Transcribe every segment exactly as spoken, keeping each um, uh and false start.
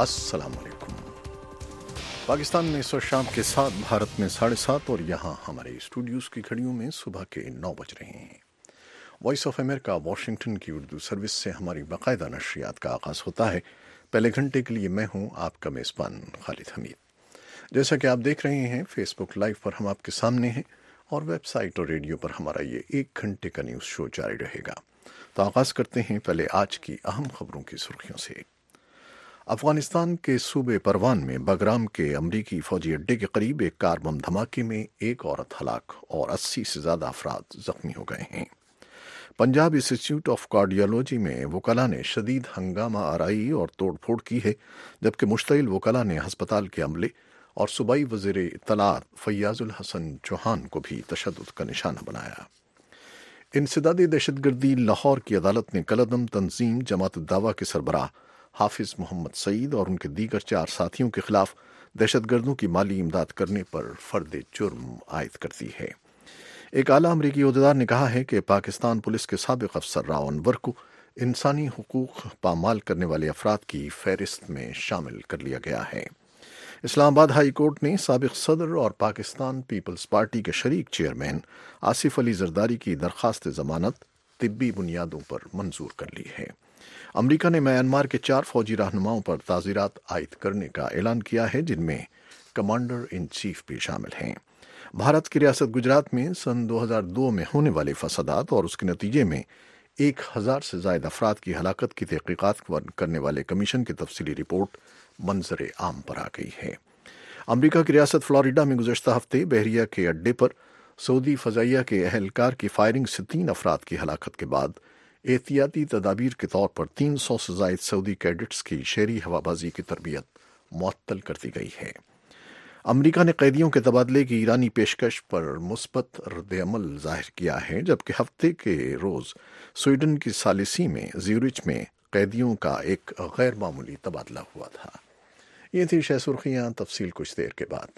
अस्सलाम वालेकुम। पाकिस्तान में इस वक्त शाम के सात, भारत में साढ़े सात और यहाँ हमारे स्टूडियोज़ की घड़ियों में सुबह के नौ बज रहे हैं। वॉइस ऑफ अमेरिका वाशिंगटन की उर्दू सर्विस से हमारी बाकायदा नशरियात का आगाज़ होता है। पहले घंटे के लिए मैं हूँ आपका मेज़बान खालिद हमीद। जैसा कि आप देख रहे हैं, फेसबुक लाइव पर हम आपके सामने हैं और वेबसाइट और रेडियो पर हमारा ये एक घंटे का न्यूज़ शो जारी रहेगा। तो आगाज़ करते हैं पहले आज की अहम खबरों की सुर्खियों से। अफगानिस्तान के सूबे परवान में बगराम के अमरीकी फौजी अड्डे के करीब एक कार बम धमाके में एक औरत हलाक और अस्सी से ज्यादा अफराद जख्मी हो गए हैं। पंजाब इंस्टीट्यूट ऑफ कार्डियोलॉजी में वकला ने शदीद हंगामा आराई और तोड़फोड़ की है, जबकि मुश्तइल वकला ने हस्पताल के अमले और सूबाई वज़ीर इत्तलात फैयाजुल हसन चौहान को भी तशद्दुद का निशाना बनाया। इंसदादी दहशतगर्दी लाहौर की अदालत ने कलअदम तंजीम जमात दावा के सरबराह हाफिज मोहम्मद सईद और उनके दीगर चार साथियों के खिलाफ दहशतगर्दों की माली इमदाद करने पर फर्द जुर्म आयद कर दी है। एक आला अमरीकी ओहदेदार ने कहा है कि पाकिस्तान पुलिस के साबिक अफसर राव अनवर को इंसानी हुकूक पामाल करने वाले अफराद की फहरिस्त में शामिल कर लिया गया है। इस्लामाबाद हाई कोर्ट ने साबिक सदर और पाकिस्तान पीपल्स पार्टी के शरीक चेयरमैन आसिफ अली जरदारी की दरख्वास्त जमानत तिब्बी बुनियादों पर मंजूर कर ली है। अमरीका ने म्यांमार के चार फौजी रहनुमाओं पर ताज़ीरात आयद करने का ऐलान किया है, जिनमें कमांडर इन चीफ भी शामिल हैं। भारत की रियासत गुजरात में सन दो हज़ार दो में होने वाले फसादात और उसके नतीजे में एक हजार से ज्यादा अफराद की हलाकत की तहकीकात करने वाले कमीशन की तफसीली रिपोर्ट मंजर आम पर आ गई है। अमरीका की रियासत फ्लोरिडा में गुज़श्ता हफ्ते बहरिया के अड्डे पर सऊदी फजाइया के अहलकार की फायरिंग से तीन अफराद की हलाकत के बाद एहतियाती तदाबीर के तौर पर तीन सौ से जायद सऊदी कैडेट्स की शहरी हवाबाजी की तरबियत मुअत्तल कर दी गई है। अमरीका ने कैदियों के तबादले की ईरानी पेशकश पर मुस्बत रद्द-ए-अमल जाहिर किया है, जबकि हफ्ते के रोज स्वीडन की सालिसी में ज्यूरिच में कैदियों का एक गैर मामूली तबादला हुआ था। ये थी शह सुर्खियां, तफसील कुछ देर के बाद।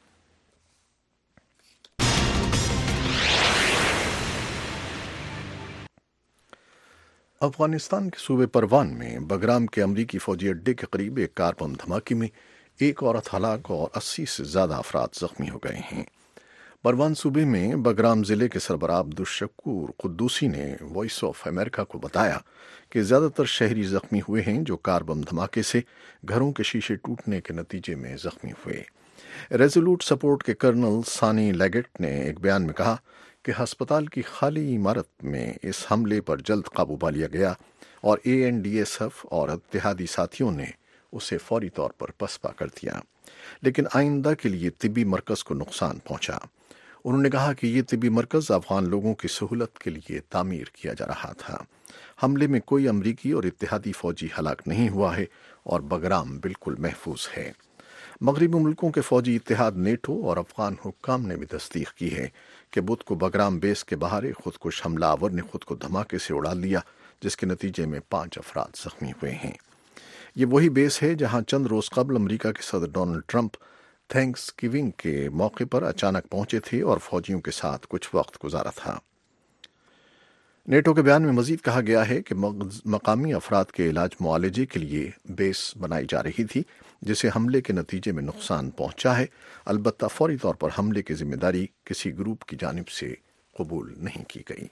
अफगानिस्तान के सूबे परवान में बगराम के अमरीकी फौजी अड्डे के करीब एक कार बम धमाके में एक औरत हलाक और अस्सी से ज्यादा अफराद जख्मी हो गए हैं। परवान सूबे में बगराम जिले के सरबराह अब्दुल कुद्दूसी ने वॉइस ऑफ अमेरिका को बताया कि ज्यादातर शहरी जख्मी हुए हैं, जो कार बम धमाके से घरों के शीशे टूटने के नतीजे में जख्मी हुए। रेजोल्यूट सपोर्ट के कर्नल सानी लेगेट ने एक बयान में कहा कि अस्पताल की खाली इमारत में इस हमले पर जल्द काबू पा लिया गया और A N D S F और इत्तेहादी साथियों ने उसे फौरी तौर पर पसपा कर दिया, लेकिन आइंदा के लिए तिब्बी मरकज को नुकसान पहुंचा। उन्होंने कहा कि ये तिब्बी मरकज अफगान लोगों की सहूलत के लिए तामीर किया जा रहा था। हमले में कोई अमरीकी और इत्तेहादी फौजी हलाक नहीं हुआ है और बगराम बिल्कुल महफूज है। मगरबी मुल्कों के फौजी इत्तेहाद नेटो और अफगान हुक्काम ने भी तस्दीक की है कि बुध को बगराम बेस के बाहर एक खुदकुश हमलावर ने खुद को धमाके से उड़ा लिया, जिसके नतीजे में पांच अफराद जख्मी हुए हैं। ये वही बेस है जहां चंद रोज कबल अमरीका के सदर डोनाल्ड ट्रंप थैंक्स गिविंग के मौके पर अचानक पहुंचे थे और फौजियों के साथ कुछ वक्त गुजारा था। नेटो के बयान में मजीद कहा गया है कि मकामी अफराद के इलाज मुआलजे के लिए बेस बनाई जा रही थी, जिसे हमले के नतीजे में नुकसान पहुंचा है। अलबत्ता फौरी तौर पर हमले की जिम्मेदारी किसी ग्रुप की जानिब से कबूल नहीं की गई।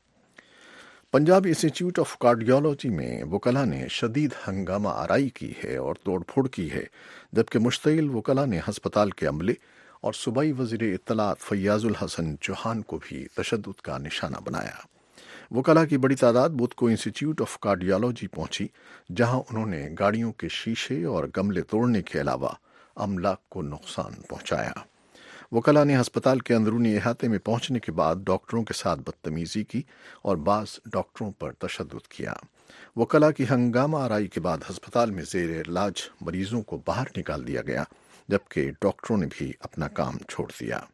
पंजाब इंस्टीट्यूट ऑफ कार्डियोलॉजी में वकला ने शदीद हंगामा आराई की है और तोड़फोड़ की है, जबकि मुश्तइल वकला ने हस्पताल के अमले और सूबाई वज़ीर इत्तलात फैयाजुल हसन चौहान को भी तशद्दुद का निशाना बनाया। वकला की बड़ी तादाद बुध को इंस्टीट्यूट ऑफ कार्डियोलॉजी पहुंची, जहां उन्होंने गाड़ियों के शीशे और गमले तोड़ने के अलावा अमलाक को नुकसान पहुंचाया। वकला ने अस्पताल के अंदरूनी अहाते में पहुंचने के बाद डॉक्टरों के साथ बदतमीजी की और बाज डॉक्टरों पर तशद्दुद किया। वकला की हंगामा आराई के बाद अस्पताल में जेर इलाज मरीजों को बाहर निकाल दिया गया, जबकि डॉक्टरों ने भी अपना काम छोड़ दिया।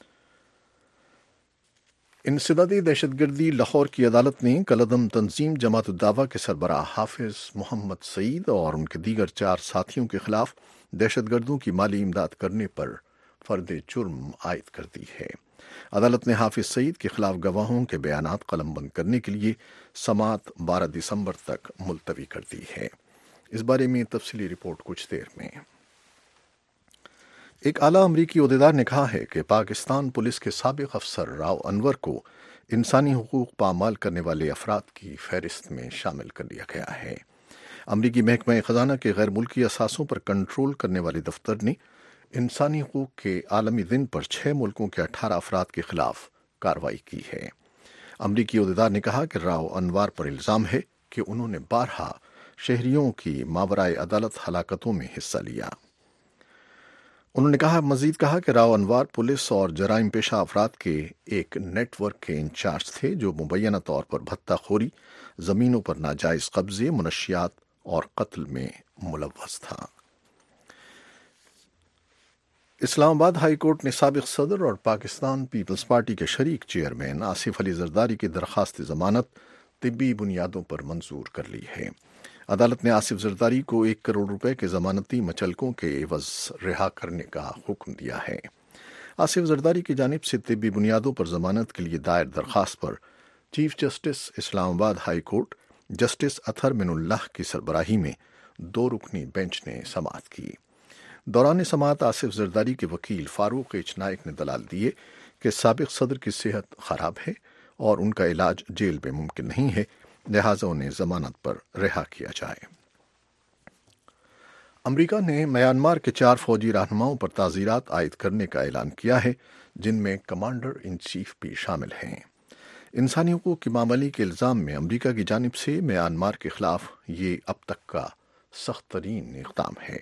इंसदादी दहशतगर्दी लाहौर की अदालत ने कलअदम तंजीम जमात दावा के सरबराह हाफिज मोहम्मद सईद और उनके दीगर चार साथियों के खिलाफ दहशतगर्दों की माली इमदाद करने पर फर्द जुर्म आयद कर दी है। अदालत ने हाफिज सईद के खिलाफ गवाहों के बयानात कलमबंद करने के लिए समात बारह दिसंबर तक मुलतवी कर दी है। اس بارے میں تفصیلی رپورٹ کچھ دیر میں۔ ایک اعلیٰ امریکی عہدیدار نے کہا ہے کہ پاکستان پولیس کے سابق افسر راؤ انور کو انسانی حقوق پامال کرنے والے افراد کی فہرست میں شامل کر لیا گیا ہے۔ امریکی محکمہ خزانہ کے غیر ملکی اثاثوں پر کنٹرول کرنے والے دفتر نے انسانی حقوق کے عالمی دن پر چھ ملکوں کے اٹھارہ افراد کے خلاف کارروائی کی ہے۔ امریکی عہدیدار نے کہا کہ راؤ انور پر الزام ہے کہ انہوں نے بارہا شہریوں کی ماورائے عدالت ہلاکتوں میں حصہ لیا۔ انہوں نے کہا مزید کہا کہ راؤ انور پولیس اور جرائم پیشہ افراد کے ایک نیٹ ورک کے انچارج تھے جو مبینہ طور پر بھتہ خوری، زمینوں پر ناجائز قبضے، منشیات اور قتل میں ملوث تھا۔ اسلام آباد ہائی کورٹ نے سابق صدر اور پاکستان پیپلز پارٹی کے شریک چیئرمین آصف علی زرداری کی درخواست ضمانت طبی بنیادوں پر منظور کر لی ہے۔ عدالت نے آصف زرداری کو ایک کروڑ روپے کے ضمانتی مچلکوں کے عوض رہا کرنے کا حکم دیا ہے۔ آصف زرداری کی جانب سے طبی بنیادوں پر ضمانت کے لیے دائر درخواست پر چیف جسٹس اسلام آباد ہائی کورٹ جسٹس اطہر من اللہ کی سربراہی میں دو رکنی بینچ نے سماعت کی۔ دوران سماعت آصف زرداری کے وکیل فاروق ایچ نائک نے دلال دیے کہ سابق صدر کی صحت خراب ہے اور ان کا علاج جیل میں ممکن نہیں ہے، لہٰذا انہیں ضمانت پر رہا کیا جائے۔ امریکہ نے میانمار کے چار فوجی رہنماؤں پر تعزیرات عائد کرنے کا اعلان کیا ہے، جن میں کمانڈر ان چیف بھی شامل ہیں۔ انسانی حقوق کی معاملے کے الزام میں امریکہ کی جانب سے میانمار کے خلاف یہ اب تک کا سخت ترین اقدام ہے۔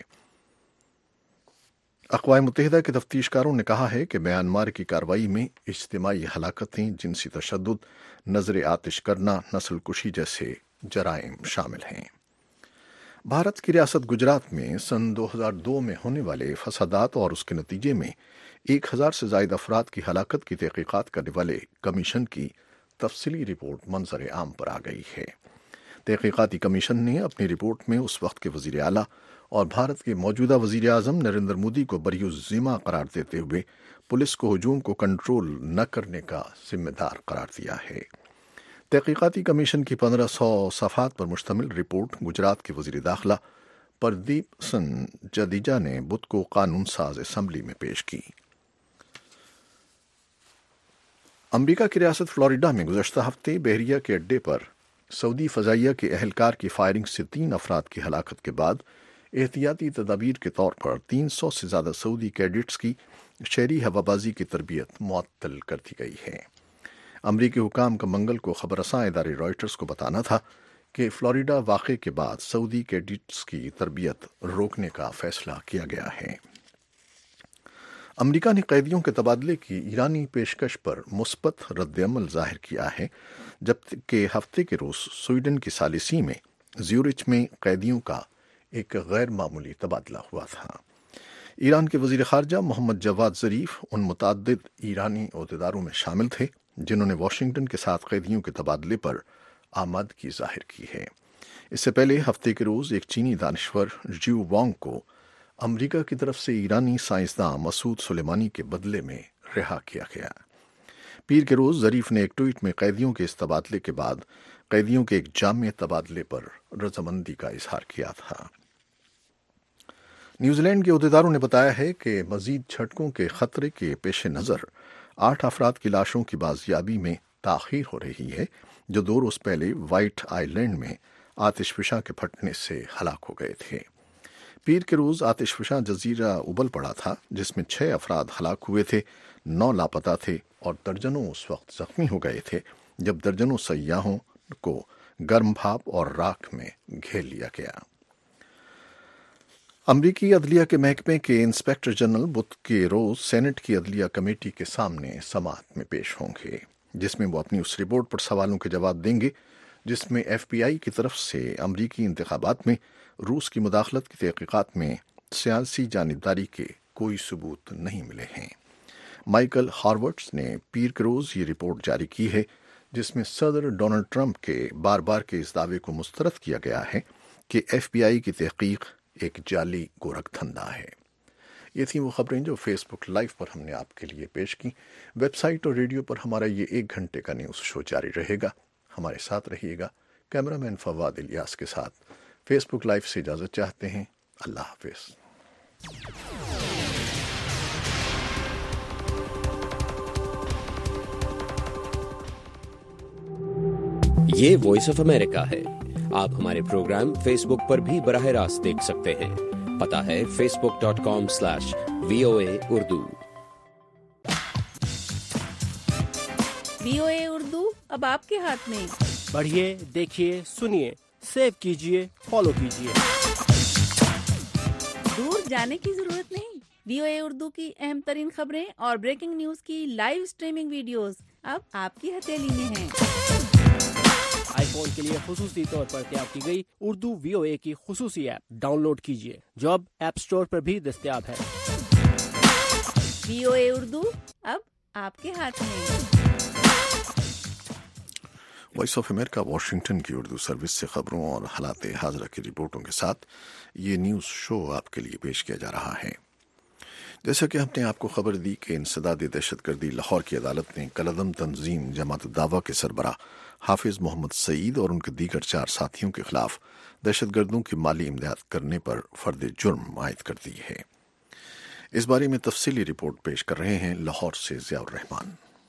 اقوام متحدہ کے تفتیش کاروں نے کہا ہے کہ میانمار کی کارروائی میں اجتماعی ہلاکتیں، جنسی تشدد، نظر آتش کرنا، نسل کشی جیسے جرائم شامل ہیں۔ بھارت کی ریاست گجرات میں سن دو ہزار دو میں ہونے والے فسادات اور اس کے نتیجے میں ایک ہزار سے زائد افراد کی ہلاکت کی تحقیقات کرنے والے کمیشن کی تفصیلی رپورٹ منظر عام پر آ گئی ہے۔ تحقیقاتی کمیشن نے اپنی رپورٹ میں اس وقت کے وزیر اعلیٰ اور بھارت کے موجودہ وزیر اعظم نریندر مودی کو بری الذمہ قرار دیتے ہوئے پولیس کو ہجوم کو کنٹرول نہ کرنے کا ذمہ دار قرار دیا ہے۔ تحقیقاتی کمیشن کی پندرہ سو صفحات پر مشتمل رپورٹ گجرات کے وزیر داخلہ پردیپ سن جڈیجا نے بدھ کو قانون ساز اسمبلی میں پیش کی۔ امریکہ کی ریاست فلوریڈا میں گزشتہ ہفتے بحریہ کے اڈے پر سعودی فضائیہ کے اہلکار کی فائرنگ سے تین افراد کی ہلاکت کے بعد احتیاطی تدابیر کے طور پر تین سو سے زیادہ سعودی کیڈٹس کی شہری ہوابازی کی تربیت معطل کر دی گئی ہے۔ امریکی حکام کا منگل کو خبر رساں ادارے رائٹرز کو بتانا تھا کہ فلوریڈا واقعے کے بعد سعودی کیڈٹس کی تربیت روکنے کا فیصلہ کیا گیا ہے۔ امریکہ نے قیدیوں کے تبادلے کی ایرانی پیشکش پر مثبت رد عمل ظاہر کیا ہے، جبکہ ہفتے کے روز سویڈن کی ثالثی میں زیورچ میں قیدیوں کا ایک غیر معمولی تبادلہ ہوا تھا۔ ایران کے وزیر خارجہ محمد جواد ظریف ان متعدد ایرانی عہدیداروں میں شامل تھے جنہوں نے واشنگٹن کے ساتھ قیدیوں کے تبادلے پر آمادگی ظاہر کی ہے۔ اس سے پہلے ہفتے کے روز ایک چینی دانشور جیو وانگ کو امریکہ کی طرف سے ایرانی سائنسداں مسعود سلیمانی کے بدلے میں رہا کیا گیا۔ پیر کے روز ظریف نے ایک ٹویٹ میں قیدیوں کے اس تبادلے کے بعد قیدیوں کے ایک جامع تبادلے پر رضامندی کا اظہار کیا تھا۔ نیوزی لینڈ کے عہدیداروں نے بتایا ہے کہ مزید جھٹکوں کے خطرے کے پیش نظر آٹھ افراد کی لاشوں کی بازیابی میں تاخیر ہو رہی ہے جو دو روز پہلے وائٹ آئی لینڈ میں آتش فشاں کے پھٹنے سے ہلاک ہو گئے تھے۔ پیر کے روز آتش فشاں جزیرہ ابل پڑا تھا جس میں چھ افراد ہلاک ہوئے تھے، نو لاپتہ تھے اور درجنوں اس وقت زخمی ہو گئے تھے جب درجنوں سیاحوں کو گرم بھاپ اور راکھ میں گھیر لیا گیا۔ امریکی عدلیہ کے محکمے کے انسپکٹر جنرل بدھ کے روز سینٹ کی عدلیہ کمیٹی کے سامنے سماعت میں پیش ہوں گے، جس میں وہ اپنی اس رپورٹ پر سوالوں کے جواب دیں گے جس میں ایف بی آئی کی طرف سے امریکی انتخابات میں روس کی مداخلت کی تحقیقات میں سیاسی جانبداری کے کوئی ثبوت نہیں ملے ہیں۔ مائیکل ہارورٹس نے پیر کے روز یہ رپورٹ جاری کی ہے جس میں صدر ڈونلڈ ٹرمپ کے بار بار کے اس دعوے کو مسترد کیا گیا ہے کہ ایف بی آئی کی تحقیق ایک جعلی گورکھ دھندا ہے۔ یہ تھیں وہ خبریں جو فیس بک لائیو پر ہم نے آپ کے لیے پیش کی۔ ویب سائٹ اور ریڈیو پر ہمارا یہ ایک گھنٹے کا نیوز شو جاری رہے گا، ہمارے ساتھ رہیے گا۔ کیمرہ مین فواد الیاس کے ساتھ فیس بک لائیو سے اجازت چاہتے ہیں. اللہ حافظ. یہ وائس آف امریکہ ہے. آپ ہمارے پروگرام فیس بک پر بھی براہ راست دیکھ سکتے ہیں. پتہ ہے Facebook dot com slash V O A Urdu. V O A Urdu اب آپ کے ہاتھ میں. پڑھیے، دیکھیے، سنیے، سیو کیجیے، فالو کیجیے. دور جانے کی ضرورت نہیں. وی او اے اردو کی اہم ترین خبریں اور بریکنگ نیوز کی لائیو اسٹریمنگ ویڈیوز اب آپ کی ہتھیلی میں ہیں. آئی فون کے لیے خصوصی طور پر تیار کی گئی اردو وی او اے کی خصوصی ایپ ڈاؤن لوڈ کیجیے، جو اب ایپ اسٹور پر بھی دستیاب ہے. وی او اے اردو اب آپ کے ہاتھ میں. وائس آف امریکہ واشنگٹن کی اردو سروس سے خبروں اور حالات حاضرہ کی رپورٹوں کے ساتھ یہ نیوز شو آپ کے لیے پیش کیا جا رہا ہے. جیسا کہ ہم نے آپ کو خبر دی کہ انسداد دہشت گردی لاہور کی عدالت نے کالعدم تنظیم جماعت الدعوہ کے سربراہ حافظ محمد سعید اور ان کے دیگر چار ساتھیوں کے خلاف دہشت گردوں کی مالی امداد کرنے پر فرد جرم عائد کر دی ہے. اس بارے میں تفصیلی رپورٹ پیش کر رہے ہیں لاہور سے ضیاء الرحمان.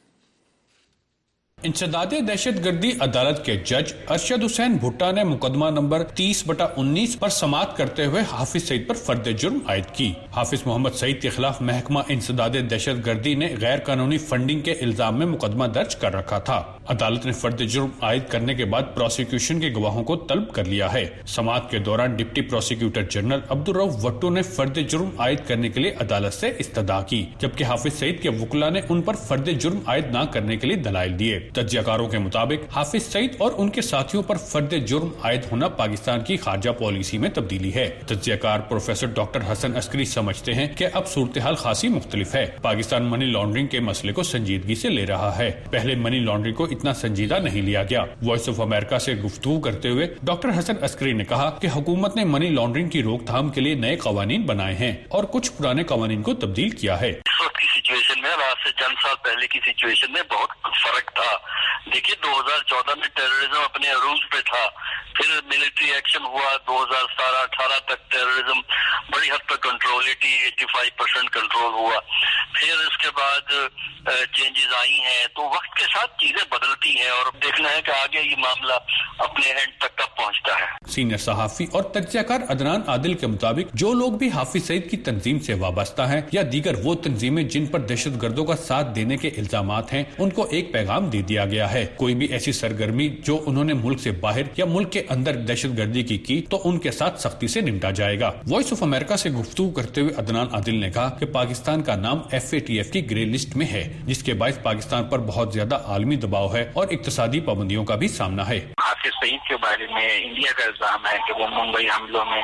انسداد دہشت گردی عدالت کے جج ارشد حسین بھٹا نے مقدمہ نمبر تیس بٹا انیس پر سماعت کرتے ہوئے حافظ سعید پر فرد جرم عائد کی. حافظ محمد سعید کے خلاف محکمہ انسداد دہشت گردی نے غیر قانونی فنڈنگ کے الزام میں مقدمہ درج کر رکھا تھا. عدالت نے فرد جرم عائد کرنے کے بعد پروسیکیوشن کے گواہوں کو طلب کر لیا ہے. سماعت کے دوران deputy prosecutor general Abdul Rauf Wattoo نے فرد جرم عائد کرنے کے لیے عدالت سے استدعا کی، جبکہ حافظ سعید کے وکلاء نے ان پر فرد جرم عائد نہ کرنے کے لیے دلائل دیے. تجزیہ کاروں کے مطابق حافظ سعید اور ان کے ساتھیوں پر فرد جرم عائد ہونا پاکستان کی خارجہ پالیسی میں تبدیلی ہے. تجزیہ کار پروفیسر ڈاکٹر حسن عسکری سمجھتے ہیں کہ اب صورتحال خاصی مختلف ہے. پاکستان منی لانڈرنگ کے مسئلے کو سنجیدگی سے لے رہا ہے. پہلے منی لانڈرنگ کو اتنا سنجیدہ نہیں لیا گیا. وائس آف امریکہ سے گفتگو کرتے ہوئے ڈاکٹر حسن عسکری نے کہا کہ حکومت نے منی لانڈرنگ کی روک تھام کے لیے نئے قوانین بنائے ہیں اور کچھ پرانے قوانین کو تبدیل کیا ہے. سچویشن میں آج سے چند سال پہلے کی سچویشن میں بہت فرق تھا. دیکھیے دو ہزار چودہ میں ٹیررزم اپنے عروج پہ تھا، پھر ملٹری ایکشن ہوا. دو ہزار ستارہ اٹھارہ تک ٹیررزم بڑی حد تک control eighty eighty five percent control ہوا. پھر اس کے بعد چینجز آئی ہیں، تو وقت کے ساتھ چیزیں بدلتی ہیں اور دیکھنا ہے کہ آگے یہ معاملہ اپنے اینڈ تک کب پہنچتا ہے. سینئر صحافی اور تجزیہ کار عدنان عادل کے مطابق جو لوگ بھی حافظ سعید کی تنظیم سے وابستہ ہیں یا دیگر وہ تنظیمیں جن پر دہشت گردوں کا ساتھ دینے کے الزامات ہیں، ان کو ایک پیغام دے دیا گیا ہے. کوئی بھی ایسی سرگرمی جو انہوں نے ملک سے باہر یا ملک کے اندر دہشت گردی کی کی تو ان کے ساتھ سختی سے نمٹا جائے گا. وائس آف امریکہ سے گفتگو کرتے ہوئے عدنان عادل نے کہا کہ پاکستان کا نام ایف اے ٹی ایف کی گرے لسٹ میں ہے، جس کے باعث پاکستان پر بہت زیادہ عالمی دباؤ ہے اور اقتصادی پابندیوں کا بھی سامنا ہے. حافظ سعید کے بارے میں انڈیا کا الزام ہے کہ وہ ممبئی حملوں میں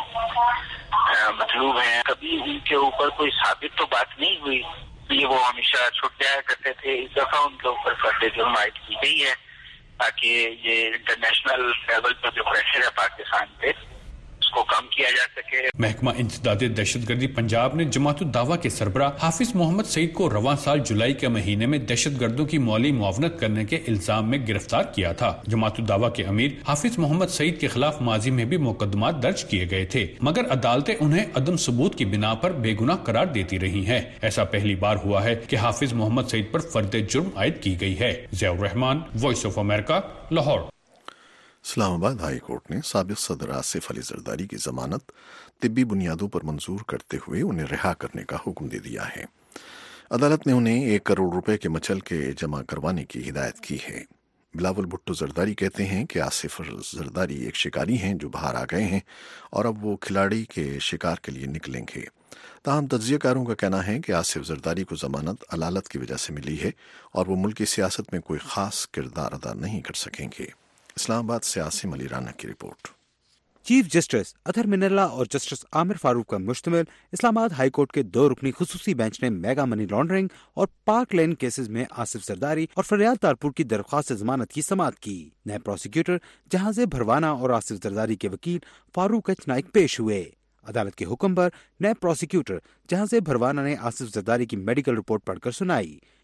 مطلوب ہیں. کبھی ان کے اوپر کوئی ثابت تو بات نہیں ہوئی. یہ وہ ہمیشہ چھٹ جایا کرتے تھے. اس دفعہ ان کے اوپر فرد جرم عائد کی گئی ہے تاکہ یہ انٹرنیشنل لیول پر جو پریشر ہے پاکستان پہ اس کو کم کیا جا سکے. محکمہ انسداد دہشت گردی پنجاب نے جماعت الدعوہ کے سربراہ حافظ محمد سعید کو رواں سال جولائی کے مہینے میں دہشت گردوں کی مالی معاونت کرنے کے الزام میں گرفتار کیا تھا. جماعت الدعوہ کے امیر حافظ محمد سعید کے خلاف ماضی میں بھی مقدمات درج کیے گئے تھے، مگر عدالتیں انہیں عدم ثبوت کی بنا پر بے گناہ قرار دیتی رہی ہیں. ایسا پہلی بار ہوا ہے کہ حافظ محمد سعید پر فرد جرم عائد کی گئی ہے. Zia ur Rehman, voice of America, Lahore. Islamabad high court نے سابق صدر آصف علی زرداری کی ضمانت طبی بنیادوں پر منظور کرتے ہوئے انہیں رہا کرنے کا حکم دے دیا ہے. عدالت نے انہیں ایک کروڑ روپے کے مچل کے جمع کروانے کی ہدایت کی ہے. بلاول بھٹو زرداری کہتے ہیں کہ آصف زرداری ایک شکاری ہیں جو باہر آ گئے ہیں اور اب وہ کھلاڑی کے شکار کے لیے نکلیں گے. تاہم تجزیہ کاروں کا کہنا ہے کہ آصف زرداری کو ضمانت عدالت کی وجہ سے ملی ہے اور وہ ملکی سیاست میں کوئی خاص کردار ادا نہیں کر سکیں گے. اسلام آباد سے عاصم علی رانا کی report. Chief justice Athar Minallah اور جسٹس عامر فاروق کا مشتمل اسلام آباد ہائی کورٹ کے دو رکنی خصوصی بینچ نے میگا منی لانڈرنگ اور پارک لین کیسز میں آصف زرداری اور فریال تارپور کی درخواست ضمانت کی سماعت کی. نئے پروسیکیوٹر جہاز بھروانہ اور آصف زرداری کے وکیل فاروق ایچ نائک پیش ہوئے. عدالت کے حکم پر نئے پروسیکیوٹر جہاز بھروانہ نے آصف زرداری کی میڈیکل رپورٹ پڑھ کر سنائی.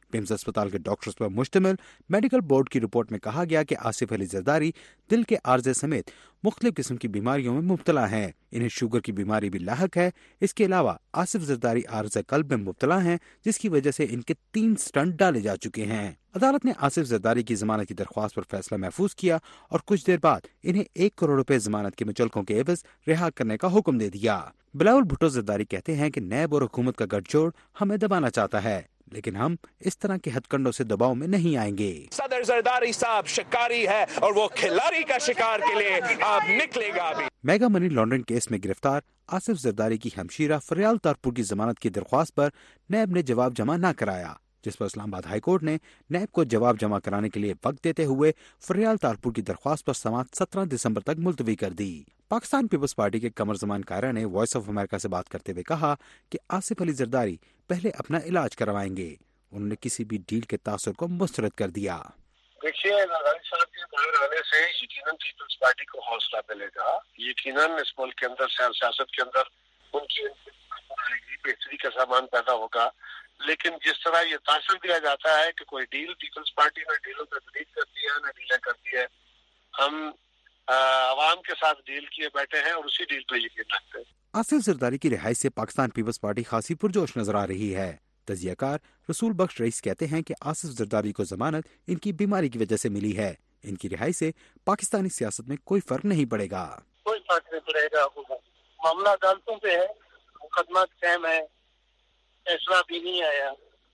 पिम्स अस्पताल के डॉक्टर्स पर मुश्तमिल मेडिकल बोर्ड की रिपोर्ट में कहा गया कि आसिफ अली जरदारी दिल के आर्जे समेत मुख्तलिफ किस्म की बीमारियों में मुब्तला हैं। इन्हें शुगर की बीमारी भी लाहक है। इसके अलावा आसिफ जरदारी आर्जे कल्ब में मुब्तला हैं, जिसकी वजह से इनके तीन स्टंट डाले जा चुके हैं। अदालत ने आसिफ जरदारी की जमानत की दरख्वास्त पर फैसला महफूज किया और कुछ देर बाद इन्हें एक करोड़ रुपए जमानत के मुचलकों के एवज रिहा करने का हुक्म दे दिया। बिलावल भुट्टो जरदारी कहते हैं कि नैब और हुकूमत का गठजोड़ हमें दबाना चाहता है, लेकिन हम इस तरह के हथकंडों से दबाव में नहीं आएंगे। सदर जरदारी साहब शिकारी है और वो खिलाड़ी का शिकार के लिए अब निकलेगा भी। मेगा मनी लॉन्ड्रिंग केस में गिरफ्तार आसिफ जरदारी की हमशीरा फरियाल तारपुर की जमानत की दरख्वास्त पर नैब ने जवाब जमा न कराया, जिस पर इस्लामाबाद हाई कोर्ट ने नैब को जवाब जमा कराने के लिए वक्त देते हुए फरियाल तारपुर की दरख्वास्त पर समाअत सत्रह दिसंबर तक मुलतवी कर दी। पाकिस्तान पीपल्स पार्टी के कमर जमान कायरा ने वॉइस ऑफ अमेरिका से बात करते हुए कहा कि आसिफ अली जरदारी पहले अपना इलाज करवाएंगे। उन्होंने किसी भी डील के तासुर को मुस्तरद कर दिया। देखिए, जरदारी साहब के बाहर आने से यकीनन पीपल्स पार्टी को हौसला मिलेगा, यकीनन इस मुल्क के अंदर सियासत के अंदर उनकी आएगी, बेहतरी का सामान पैदा होगा। लेकिन जिस तरह ये तासर दिया जाता है कि कोई डील पीपल्स पार्टी में डीलों पर तकलीफ करती है न डीलें करती है, हम आवाम के साथ डील किए बैठे हैं और उसी डील पर यकीन रखते हैं। आसिफ जरदारी की रिहाई से पाकिस्तान पीपल्स पार्टी खासी पुरजोश नजर आ रही है। तजियाकार रसूल बख्श रईस कहते हैं कि आसिफ जरदारी को जमानत इनकी बीमारी की वजह से मिली है। इनकी रिहाई से पाकिस्तानी सियासत में कोई फर्क नहीं पड़ेगा। कोई फर्क नहीं पड़ेगा। मामला अदालतों पे है, मुकदमा कायम है, फैसला भी नहीं आया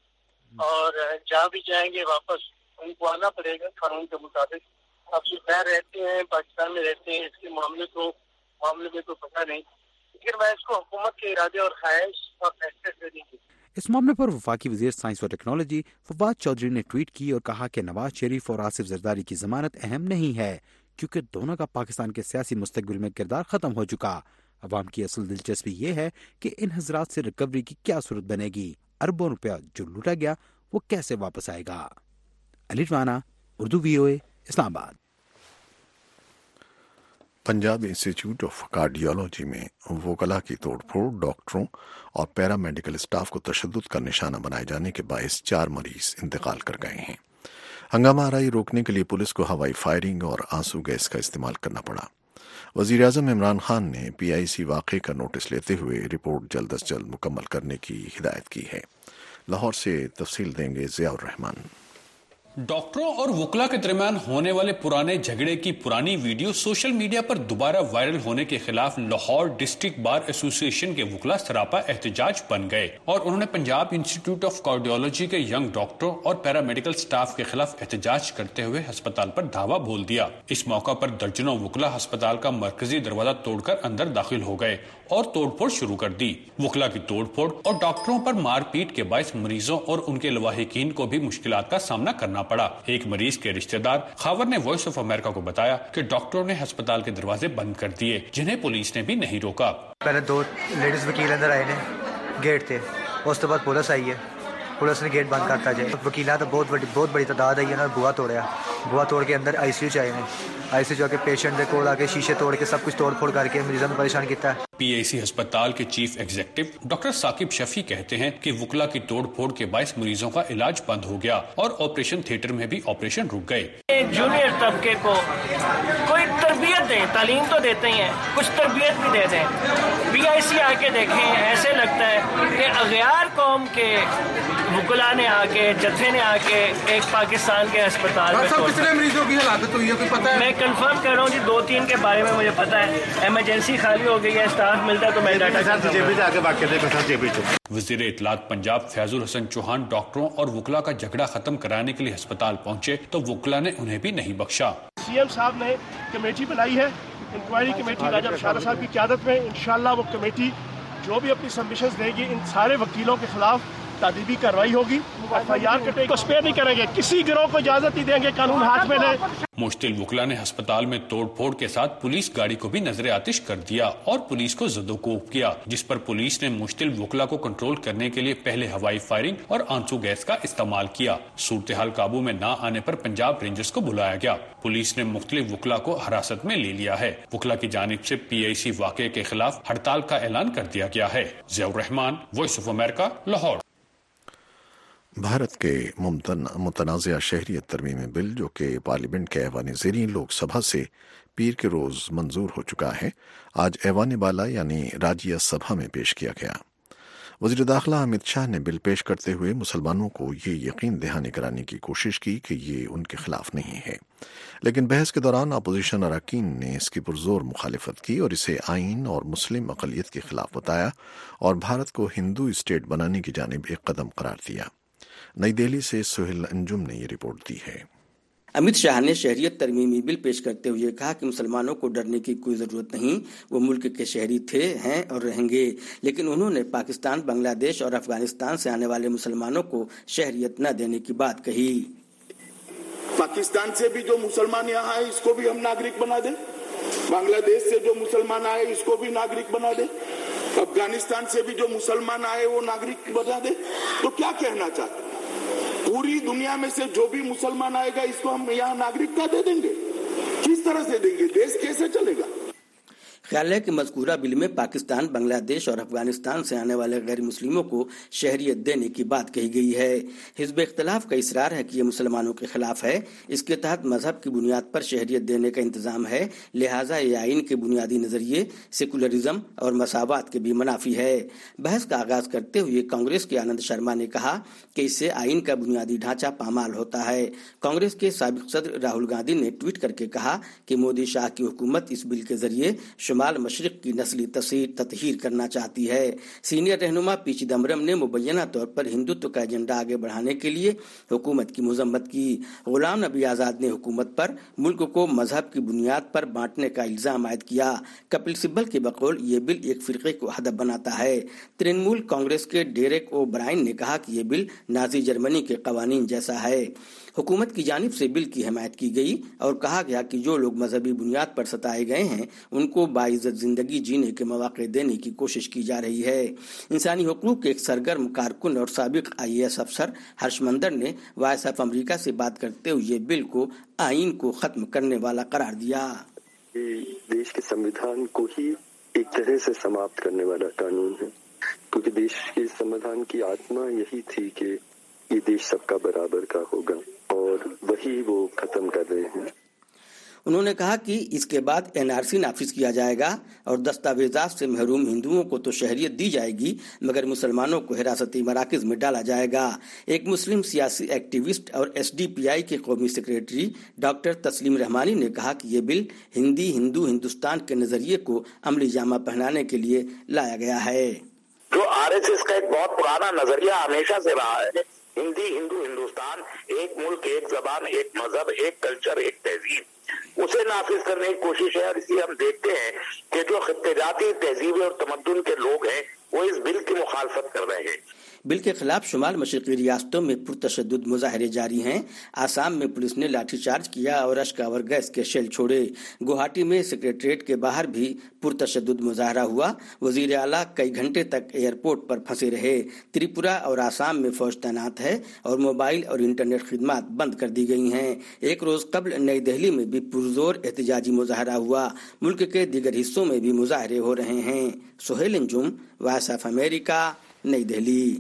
और जहाँ भी जाएंगे वापस उनको आना पड़ेगा कानून के मुताबिक। अब ये बाहर रहते हैं, पाकिस्तान में रहते हैं, इसके मामले को मामले में तो पता नहीं, लेकिन मैं इसको हुकूमत के इरादे और ख्वाहिश और फैसले से नहीं। इस मामले पर वफाकी वजीर साइंस और टेक्नोलॉजी फवाद चौधरी ने ट्वीट की और कहा कि नवाज शरीफ और आसिफ जरदारी की जमानत अहम नहीं है, क्योंकि दोनों का पाकिस्तान के सियासी मुस्तकबिल में किरदार खत्म हो चुका। अवाम की असल दिलचस्पी ये है कि इन हजरात से रिकवरी की क्या सूरत बनेगी, अरबों रुपया जो लूटा गया वो कैसे वापस आएगा। Ali Rana, Urdu VOA, Islamabad. Punjab institute of cardiology में वोकला की तोड़फोड़, डॉक्टरों और पैरामेडिकल स्टाफ को तशद्दुद का निशाना बनाए जाने के बायस चार मरीज इंतकाल कर गए हैं। हंगामा आराई रोकने के लिए पुलिस को हवाई फायरिंग और आंसू गैस का इस्तेमाल करना पड़ा। वजीर आजम इमरान खान ने पी आई सी वाक़े का नोटिस लेते हुए रिपोर्ट जल्द अज जल्द मुकम्मल करने की हिदायत की है। लाहौर से तफसील देंगे ज़ियाउर रहमान। डॉक्टरों और वुकला के दरमियान होने वाले पुराने झगड़े की पुरानी वीडियो सोशल मीडिया पर दोबारा वायरल होने के खिलाफ लाहौर डिस्ट्रिक्ट बार एसोसिएशन के वुकला सरापा एहतजाज बन गए और उन्होंने पंजाब इंस्टीट्यूट ऑफ कार्डियोलॉजी के यंग डॉक्टरों और पैरामेडिकल स्टाफ के खिलाफ एहतजाज करते हुए अस्पताल पर धावा बोल दिया। इस मौका पर दर्जनों वुकला अस्पताल का मरकजी दरवाजा तोड़कर अंदर दाखिल हो गए और तोड़फोड़ शुरू कर दी। वुकला की तोड़फोड़ और डॉक्टरों पर मारपीट के बायस मरीजों और उनके लवाहिकीन को भी मुश्किलात का सामना करना पड़ा। एक मरीज के रिश्तेदार खावर ने वॉइस ऑफ अमेरिका को बताया कि डॉक्टरों ने अस्पताल के दरवाजे बंद कर दिए, जिन्हें पुलिस ने भी नहीं रोका। पहले दो लेडीज वकील अंदर आए ने, गेट थे, उसके बाद पुलिस आई है, पुलिस ने गेट बंद करता जाए। वकीला तो बहुत बड़ी बहुत बड़ी तादाद आई है ना, बुआ तोड़िया, बुआ तोड़ के अंदर आईसीयू च आए ने, आईसीयू जाके पेशेंट के कोल आके शीशे तोड़ के सब कुछ तोड़ फोड़ करके मरीजों को परेशान किया है। पीआईसी अस्पताल के chief executive doctor Saqib Shafi कहते हैं कि वुकला की तोड़ फोड़ के बायस मरीजों का इलाज बंद हो गया और ऑपरेशन थिएटर में भी ऑपरेशन रुक गए। जूनियर तबके को कोई तरबियत दे, तालीम तो देते ही हैं, कुछ तरबियत भी दे दें। पीआईसी आके देखें, ऐसे लगता है कि अगयार कौम के वुकला ने आके, जत्थे ने आके एक पाकिस्तान के अस्पताल में कितने मरीजों की हालत हुई है कोई पता है? मैं कंफर्म कर रहा हूँ जी, दो तीन के बारे में मुझे पता है। इमरजेंसी खाली हो गई है, स्टाफ मिलता है तो मैं डाटा वज़ीर इत्तलात पंजाब फैजुल हसन चौहान डॉक्टरों और वुकला का झगड़ा खत्म कराने के लिए अस्पताल पहुंचे तो वुकला ने उन्हें भी नहीं बख्शा। सीएम साहब ने कमेटी बनाई है, इंक्वायरी कमेटी राजा बशारत साहब की क़यादत में। इंशाल्लाह वो कमेटी जो भी अपनी सबमिशंस देगी, इन सारे वकीलों के खिलाफ तादीबी कार्रवाई होगी, एफ आई आर कटेगी, को स्पेयर नहीं करेंगे, किसी गिरोह को इजाजत नहीं देंगे, कानून हाथ में ले। मुश्तिल वुकला ने अस्पताल में तोड़ फोड़ के साथ पुलिस गाड़ी को भी नजर आतिश कर दिया और पुलिस को जदोकोब किया, जिस पर पुलिस ने मुश्तिल वुकला को कंट्रोल करने के लिए पहले हवाई फायरिंग और आंसू गैस का इस्तेमाल किया। सूरत हाल काबू में न आने पर पंजाब रेंजर्स को बुलाया गया। पुलिस ने मुख्तलिफ वुकला को हिरासत में ले लिया है। वुकला की जानिब से पी आई सी वाक़े के खिलाफ हड़ताल का ऐलान कर दिया गया है। Ziaur Rahman, voice of America, Lahore. Bharat के मुतनाज़ा शहरियत तरमीमी बिल जो कि पार्लियामेंट के ऐवान ज़ेरीन लोकसभा से पीर के रोज़ मंजूर हो चुका है, आज ऐवान बाला यानी राज्य सभा में पेश किया गया। वज़ीर दाखिला अमित शाह ने बिल पेश करते हुए मुसलमानों को ये यकीन दहानी कराने की कोशिश की कि ये उनके खिलाफ नहीं है, लेकिन बहस के दौरान अपोजिशन अरकान ने इसकी पुरजोर मुखालिफत की और इसे आइन और मुस्लिम अक़लियत के खिलाफ बताया और भारत को हिंदू स्टेट बनाने की जानिब एक कदम करार दिया। नई दिल्ली से सोहेल अंजुम ने ये रिपोर्ट दी है। अमित शाह ने शहरियत तरमीमी बिल पेश करते हुए कहा कि मुसलमानों को डरने की कोई जरूरत नहीं, वो मुल्क के शहरी थे, हैं और रहेंगे। लेकिन उन्होंने पाकिस्तान, बांग्लादेश और अफगानिस्तान से आने वाले मुसलमानों को शहरियत न देने की बात कही। पाकिस्तान से भी जो मुसलमान यहाँ है इसको भी हम नागरिक बना दें, बांग्लादेश से जो मुसलमान आए इसको भी नागरिक बना दें, अफगानिस्तान से भी जो मुसलमान आए वो नागरिक बना दें। तो क्या कहना चाहते हैं? पूरी दुनिया में से जो भी मुसलमान आएगा इसको हम यहाँ नागरिकता दे देंगे? किस तरह से देंगे? देश कैसे चलेगा? ख्याल है कि मज़कूरा बिल में पाकिस्तान, बांग्लादेश और अफगानिस्तान से आने वाले गैर मुस्लिमों को शहरियत देने की बात कही गई है। हिज़्ब इख्तिलाफ का इसरार है कि ये मुसलमानों के खिलाफ है। इसके तहत मजहब की बुनियाद पर शहरियत देने का इंतजाम है, लिहाजा ये आइन के बुनियादी नजरिए सेकुलरिज्म और मसावात के भी मुनाफी है। बहस का आगाज करते हुए कांग्रेस के आनंद शर्मा ने कहा कि इससे आइन का बुनियादी ढांचा पामाल होता है। कांग्रेस के साबिक सदर राहुल गांधी ने ट्वीट करके कहा कि मोदी शाह की हुकूमत इस बिल के जरिए शुमाल मशरिक की नस्ली ततहीर करना चाहती है। सीनियर रहनुमा पी चिदम्बरम ने मुबैना तौर पर हिंदुत्व का एजेंडा आगे बढ़ाने के लिए हुकूमत की मजम्मत की। गुलाम नबी आजाद ने हुकूमत पर मुल्क को मजहब की बुनियाद पर बांटने का इल्जाम आयद किया। कपिल सिब्बल के बकौल ये बिल एक फिरके को हदफ बनाता है। तृणमूल कांग्रेस के डेरेक ओ ब्रायन ने कहा कि ये बिल नाजी जर्मनी के कवानीन जैसा है। हुकूमत की जानिब से बिल की हिमायत की गई और कहा गया कि जो लोग मजहबी बुनियाद पर सताए गए हैं उनको बाइज्जत जिंदगी जीने के मौके देने की कोशिश की जा रही है। इंसानी हुकूक के एक सरगर्म कारकुन और साबिक आई ए एस अफसर हर्षमंदर ने वॉइस ऑफ अमेरिका से बात करते हुए बिल को आइन को खत्म करने वाला करार दिया। देश के संविधान को ही एक तरह से समाप्त करने वाला कानून है, क्योंकि देश के संविधान की आत्मा यही थी कि ये देश सबका बराबर का होगा और वही वो खत्म कर रहे हैं। उन्होंने कहा कि इसके बाद एन आर सी नाफिज किया जाएगा और दस्तावेजात से महरूम हिंदुओं को तो शहरियत दी जाएगी मगर मुसलमानों को हिरासती मराकज में डाला जाएगा। एक मुस्लिम सियासी एक्टिविस्ट और एस डी पी आई के कौमी सेक्रेटरी डॉक्टर तस्लीम रहमानी ने कहा कि ये बिल हिंदी हिंदू हिंदुस्तान के नजरिए को अमली जामा पहनाने के लिए लाया गया है। जो आर एस एस का एक बहुत पुराना नजरिया हमेशा से रहा है, हिंदी हिंदू हिंदुस्तान, एक मुल्क एक जबान एक मजहब एक कल्चर एक तहजीब, उसे नाफिज करने की कोशिश है। और इसलिए हम देखते हैं कि जो खित्तेजाती तहजीब और तमद्दुन के लोग हैं वो इस बिल की मुखालफत कर रहे हैं। बिल के खिलाफ शुमाल मशरकी रियासतों में पुरतशद्दुद मुजाहरे जारी हैं। आसाम में पुलिस ने लाठीचार्ज किया और अश्कावर गैस के शेल छोड़े। गुवाहाटी में सेक्रेटरीट के बाहर भी पुरतशद्दुद मुजाहरा हुआ। वजीर आला कई घंटे तक एयरपोर्ट पर फंसे रहे। त्रिपुरा और आसाम में फौज तैनात है और मोबाइल और इंटरनेट खिदमात बंद कर दी गई हैं। एक रोज कबल नई दिल्ली में भी पुरजोर एहतजाजी मुजाहरा हुआ। मुल्क के दीगर हिस्सों में भी मुजाहरे हो रहे हैं। Sohail Anjum, voice of America, नई दिल्ली।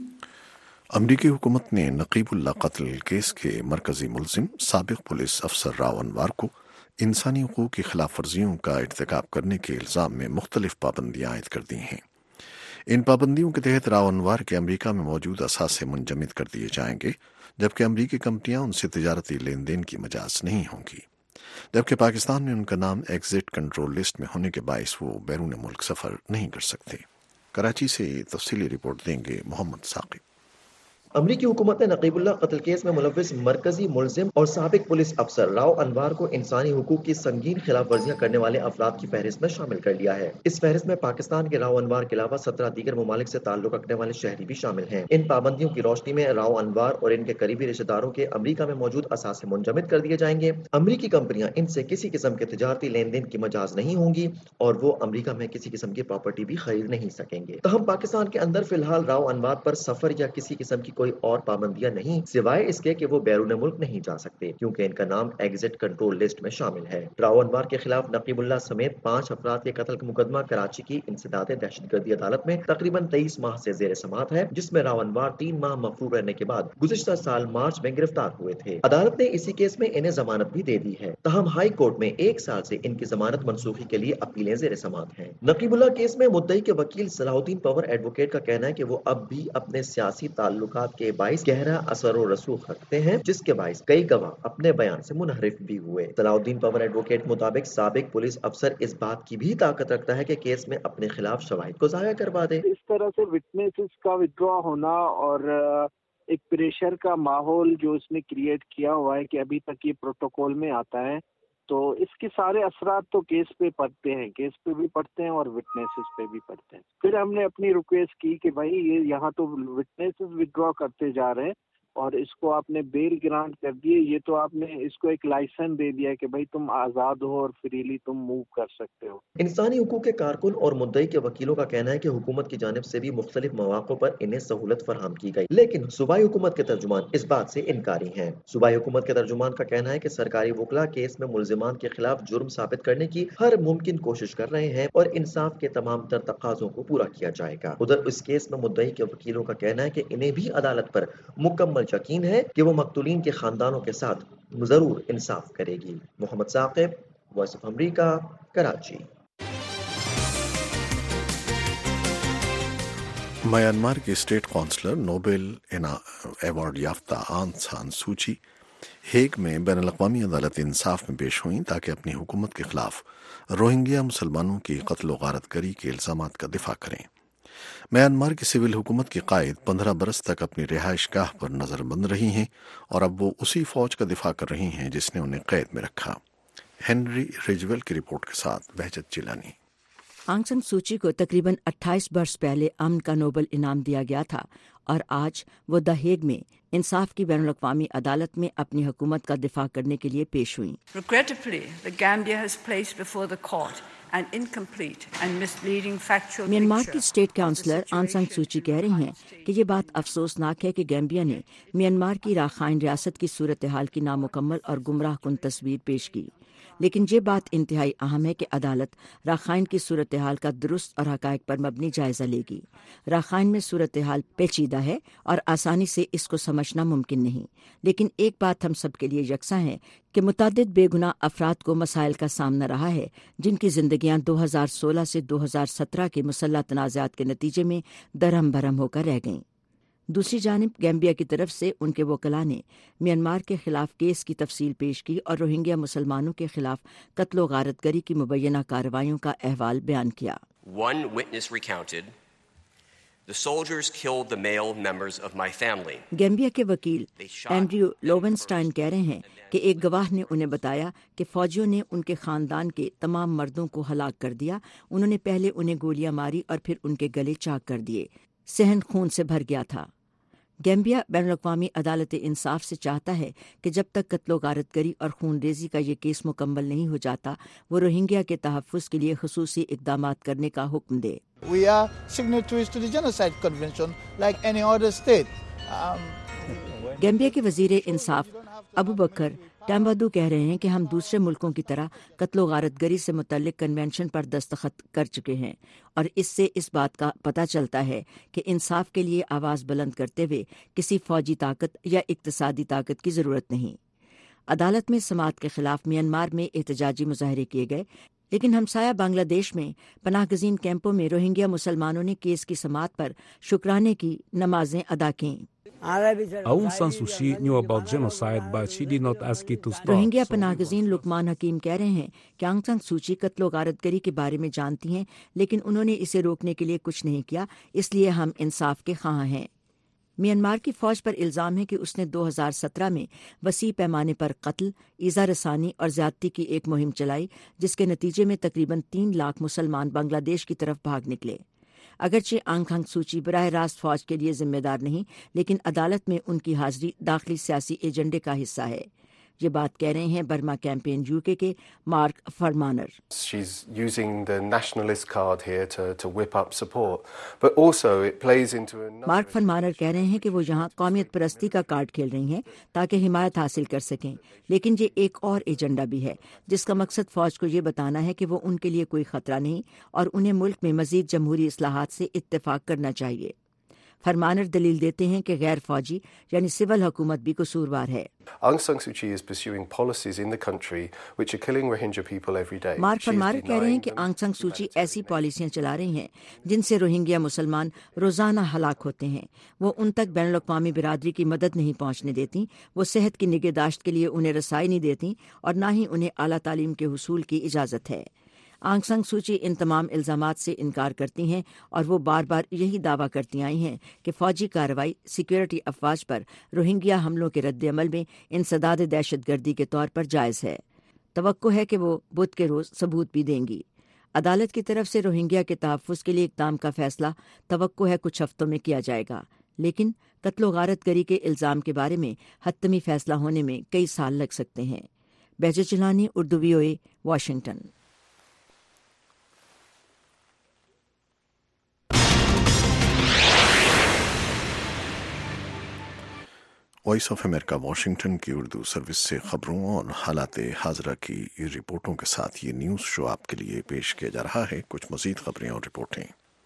अमरीकी हुकूमत ने नकीबुल्ला कत्ल केस के मरकजी मुलजिम साबिक पुलिस अफसर राव अनवार को इंसानी हुकूक की खिलाफ वर्जियों का इर्तिकाब करने के इल्ज़ाम में मुख्तलिफ पाबंदियाँ आयद कर दी हैं। इन पाबंदियों के तहत राव अनवार के अमरीका में मौजूद असासे मुंजमद कर दिए जाएंगे, जबकि अमरीकी कंपनियां उनसे तिजारती लेन देन की मजाज नहीं होंगी। जबकि पाकिस्तान में उनका नाम एग्जिट कंट्रोल लिस्ट में होने के बायस वो बैरून मुल्क सफर नहीं कर सकते। कराची से तफसीली रिपोर्ट देंगे मोहम्मद साकिब। अमरीकी हुकूमत ने नकीबुल्ला कत्ल केस में मुलव्विस मरकजी मुलजिम और साबिक पुलिस अफसर राव अनवार को इंसानी हुकूक की संगीन खिलाफ वर्जियां करने वाले अफराद की फहरिस्त में शामिल कर लिया है। इस फहरिस्त में पाकिस्तान के राव अनवार के अलावा सत्रह दीगर ममालिक से ताल्लुक रखने वाले शहरी भी शामिल हैं। इन पाबंदियों की रोशनी में राव अनवार और इनके करीबी रिश्तेदारों के अमरीका में मौजूद असासे मुंजमद कर दिए जाएंगे। अमरीकी कंपनियां इनसे किसी किस्म के तिजारती लेन देन की मजाज नहीं होंगी और वो अमरीका में किसी किस्म की प्रॉपर्टी भी खरीद नहीं सकेंगे। तहम पाकिस्तान के अंदर फिलहाल राव अनवार पर सफर या किसी किस्म की کوئی اور پابندیاں نہیں سوائے اس کے کہ وہ بیرون ملک نہیں جا سکتے کیونکہ ان کا نام ایگزٹ کنٹرول لسٹ میں شامل ہے۔ راؤ انوار کے خلاف نقیب اللہ سمیت پانچ افراد کے قتل کا مقدمہ کراچی کی انسداد دہشت گردی عدالت میں تقریباً تیئیس ماہ سے زیر سماعت ہے، جس میں راؤ انوار تین ماہ مفرور رہنے کے بعد گزشتہ سال مارچ میں گرفتار ہوئے تھے۔ عدالت نے اسی کیس میں انہیں ضمانت بھی دے دی ہے، تاہم ہائی کورٹ میں ایک سال سے ان کی ضمانت منسوخی کے لیے اپیلیں زیر سماعت ہیں۔ نقیب اللہ کیس میں مدعی کے وکیل صلاح الدین پور ایڈوکیٹ کا کہنا ہے کہ وہ اب بھی اپنے سیاسی تعلقات کے باعث گہرا اثر و رسوخ رکھتے ہیں، جس کے باعث کئی گواہ اپنے بیان سے منحرف بھی ہوئے۔ صلاح الدین پور ایڈوکیٹ مطابق سابق پولیس افسر اس بات کی بھی طاقت رکھتا ہے کہ کیس میں اپنے خلاف شواہد کو ضائع کروا دے۔ اس طرح سے وٹنسز کا وڈرا ہونا اور ایک پریشر کا ماحول جو اس نے کریٹ کیا ہوا ہے کہ ابھی تک یہ پروٹوکول میں آتا ہے، تو اس کے سارے اثرات تو کیس پہ پڑتے ہیں، کیس پہ بھی پڑتے ہیں اور وٹنسز پہ بھی پڑتے ہیں۔ پھر ہم نے اپنی ریکویسٹ کی کہ بھائی یہ یہاں تو وٹنسز وڈرا کرتے جا رہے ہیں اور اس کو آپ نے بیل گرانٹ کر دیے، یہ تو آپ نے اس کو ایک لائسنس دے دیا کہ بھائی تم آزاد ہو اور فریلی تم موو کر سکتے ہو۔ انسانی حقوق کے کارکن اور مدعی کے وکیلوں کا کہنا ہے کہ حکومت کی جانب سے بھی مختلف مواقع پر انہیں سہولت فراہم کی گئی، لیکن صوبائی حکومت کے ترجمان اس بات سے انکاری ہیں۔ صوبائی حکومت کے ترجمان کا کہنا ہے کہ سرکاری وکلا کیس میں ملزمان کے خلاف جرم ثابت کرنے کی ہر ممکن کوشش کر رہے ہیں اور انصاف کے تمام تر تقاضوں کو پورا کیا جائے گا۔ ادھر اس کیس میں مدعی کے وکیلوں کا کہنا ہے کہ انہیں بھی عدالت پر مکمل یقین ہے کہ وہ مقتولین کے خاندانوں کے ساتھ ضرور انصاف کرے گی۔ Muhammad Saqib, voice of America, Karachi. Myanmar کے اسٹیٹ کونسلر نوبل ایوارڈ یافتہ آنگ سان سوچی ہیگ میں بین الاقوامی عدالت انصاف میں پیش ہوئیں تاکہ اپنی حکومت کے خلاف روہنگیا مسلمانوں کی قتل و غارت گری کے الزامات کا دفاع کریں۔ میانمار کی سول حکومت کے قائد پندرہ برس تک اپنی رہائش گاہ پر نظر بند رہی ہیں اور اب وہ اسی فوج کا دفاع کر رہی ہیں جس نے انہیں قید میں رکھا۔ ہنری ریجویل کی رپورٹ کے ساتھ بہجت چیلانی۔ آنگ سان سوچی کو تقریباً اٹھائیس برس پہلے امن کا نوبل انعام دیا گیا تھا اور آج وہ دا ہیگ میں انصاف کی بین الاقوامی عدالت میں اپنی حکومت کا دفاع کرنے کے لیے پیش ہوئیں۔ Regrettably, the Gambia has placed before the court an incomplete and misleading factual Myanmar کی picture state counsellor Aung San Suu کہہ رہی ہیں کہ یہ بات افسوسناک ہے کہ گیمبیا نے میانمار کی راخائن ریاست کی صورتحال کی نامکمل اور گمراہ کن تصویر پیش کی، لیکن یہ بات انتہائی اہم ہے کہ عدالت راخائن کی صورتحال کا درست اور حقائق پر مبنی جائزہ لے گی۔ راخائن میں صورتحال پیچیدہ ہے اور آسانی سے اس کو سمجھنا ممکن نہیں، لیکن ایک بات ہم سب کے لیے یکساں ہے کہ متعدد بے گناہ افراد کو مسائل کا سامنا رہا ہے جن کی زندگیاں دو ہزار سولہ سے دو ہزار سترہ کے مسلح تنازعات کے نتیجے میں درہم برہم ہو کر رہ گئیں۔ دوسری جانب گیمبیا کی طرف سے ان کے وکلاء نے میانمار کے خلاف کیس کی تفصیل پیش کی اور روہنگیا مسلمانوں کے خلاف قتل و غارت گری کی مبینہ کارروائیوں کا احوال بیان کیا۔ One witness recounted, "The soldiers killed the male members of my family." Gambia کے وکیل اینڈریو لوونسٹائن کہہ رہے ہیں کہ ایک گواہ نے انہیں بتایا کہ فوجیوں نے ان کے خاندان کے تمام مردوں کو ہلاک کر دیا۔ انہوں نے پہلے انہیں گولیاں ماری اور پھر ان کے گلے چاک کر دیے۔ صحن خون سے بھر گیا تھا۔ گیمبیا بین الاقوامی عدالت انصاف سے چاہتا ہے کہ جب تک قتل و غارت گری اور خون ریزی کا یہ کیس مکمل نہیں ہو جاتا، وہ روہنگیا کے تحفظ کے لیے خصوصی اقدامات کرنے کا حکم دے۔ We are signatories to the Genocide Convention like any other state. Um, Gambia کے وزیر انصاف ابو بکر ٹامبادو کہہ رہے ہیں کہ ہم دوسرے ملکوں کی طرح قتل و غارت گری سے متعلق کنونشن پر دستخط کر چکے ہیں اور اس سے اس بات کا پتہ چلتا ہے کہ انصاف کے لیے آواز بلند کرتے ہوئے کسی فوجی طاقت یا اقتصادی طاقت کی ضرورت نہیں۔ عدالت میں سماعت کے خلاف میانمار میں احتجاجی مظاہرے کیے گئے، لیکن ہمسایہ بنگلہ دیش میں پناہ گزین کیمپوں میں روہنگیا مسلمانوں نے کیس کی سماعت پر شکرانے کی نمازیں ادا کیں۔ Aung San Suu Kyi knew about genocide, but she did not ask it to stop. Rohingya پناہ گزین لقمان حکیم کہہ رہے ہیں کہ آنگ سان سوچی قتل و غارت گری کے بارے میں جانتی ہیں، لیکن انہوں نے اسے روکنے کے لیے کچھ نہیں کیا، اس لیے ہم انصاف کے خواہاں ہیں۔ میانمار کی فوج پر الزام ہے کہ اس نے دو ہزار سترہ میں وسیع پیمانے پر قتل، ایذا رسانی اور زیادتی کی ایک مہم چلائی جس کے نتیجے میں تقریباً تین لاکھ مسلمان بنگلہ دیش کی طرف بھاگ نکلے۔ اگرچہ آنگ سان سوچی براہ راست فوج کے لیے ذمہ دار نہیں، لیکن عدالت میں ان کی حاضری داخلی سیاسی ایجنڈے کا حصہ ہے۔ یہ بات کہہ رہے ہیں برما کیمپین یو کے کے Mark Farmaner. She's using the nationalist card here to, to whip up support, but also it plays into another... Mark Farmaner کہہ رہے ہیں کہ وہ یہاں قومیت پرستی کا کارڈ کھیل رہی ہیں تاکہ حمایت حاصل کر سکیں، لیکن یہ ایک اور ایجنڈا بھی ہے جس کا مقصد فوج کو یہ بتانا ہے کہ وہ ان کے لیے کوئی خطرہ نہیں اور انہیں ملک میں مزید جمہوری اصلاحات سے اتفاق کرنا چاہیے۔ فرمانر دلیل دیتے ہیں کہ غیر فوجی یعنی سول حکومت بھی قصوروار ہے۔ Aung San Suu Kyi is pursuing policies in the country which are killing Rohingya people every day. Mark Farmaner کہہ رہے ہیں کہ آنگ سان سو چی ایسی پالیسیاں چلا رہی ہیں جن سے روہنگیا مسلمان روزانہ ہلاک ہوتے ہیں۔ وہ ان تک بین الاقوامی برادری کی مدد نہیں پہنچنے دیتی، وہ صحت کی نگہداشت کے لیے انہیں رسائی نہیں دیتی اور نہ ہی انہیں اعلیٰ تعلیم کے حصول کی اجازت ہے۔ آنگ سان سو چی ان تمام الزامات سے انکار کرتی ہیں اور وہ بار بار یہی دعویٰ کرتی آئی ہیں کہ فوجی کارروائی سیکیورٹی افواج پر روہنگیا حملوں کے رد عمل میں انسداد دہشت گردی کے طور پر جائز ہے۔ توقع ہے کہ وہ بدھ کے روز ثبوت بھی دیں گی۔ عدالت کی طرف سے روہنگیا کے تحفظ کے لیے اقدام کا فیصلہ توقع ہے کچھ ہفتوں میں کیا جائے گا، لیکن قتل و غارت گری کے الزام کے بارے میں حتمی فیصلہ ہونے میں کئی سال لگ سکتے ہیں۔ Behjat Gilani, Urdu V O A, Washington. Voice of America Washington کی اردو سروس سے خبروں اور حالات حاضرہ کی رپورٹوں کے ساتھ یہ نیوز شو آپ کے لیے پیش کیا جا رہا ہے۔ کچھ مزید خبریں اور رپورٹیں۔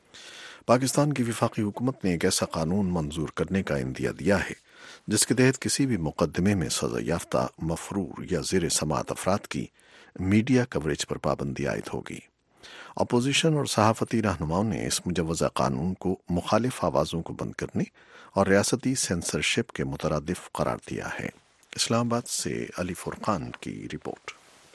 پاکستان کی وفاقی حکومت نے ایک ایسا قانون منظور کرنے کا عندیہ دیا ہے جس کے تحت کسی بھی مقدمے میں سزا یافتہ، مفرور یا زیر سماعت افراد کی میڈیا کوریج پر پابندی عائد ہوگی۔ اپوزیشن اور صحافتی رہنماؤں نے اس مجوزہ قانون کو مخالف آوازوں کو بند کرنے اور ریاستی سینسرشپ کے مترادف قرار دیا ہے۔ اسلام آباد سے علی فرقان کی رپورٹ۔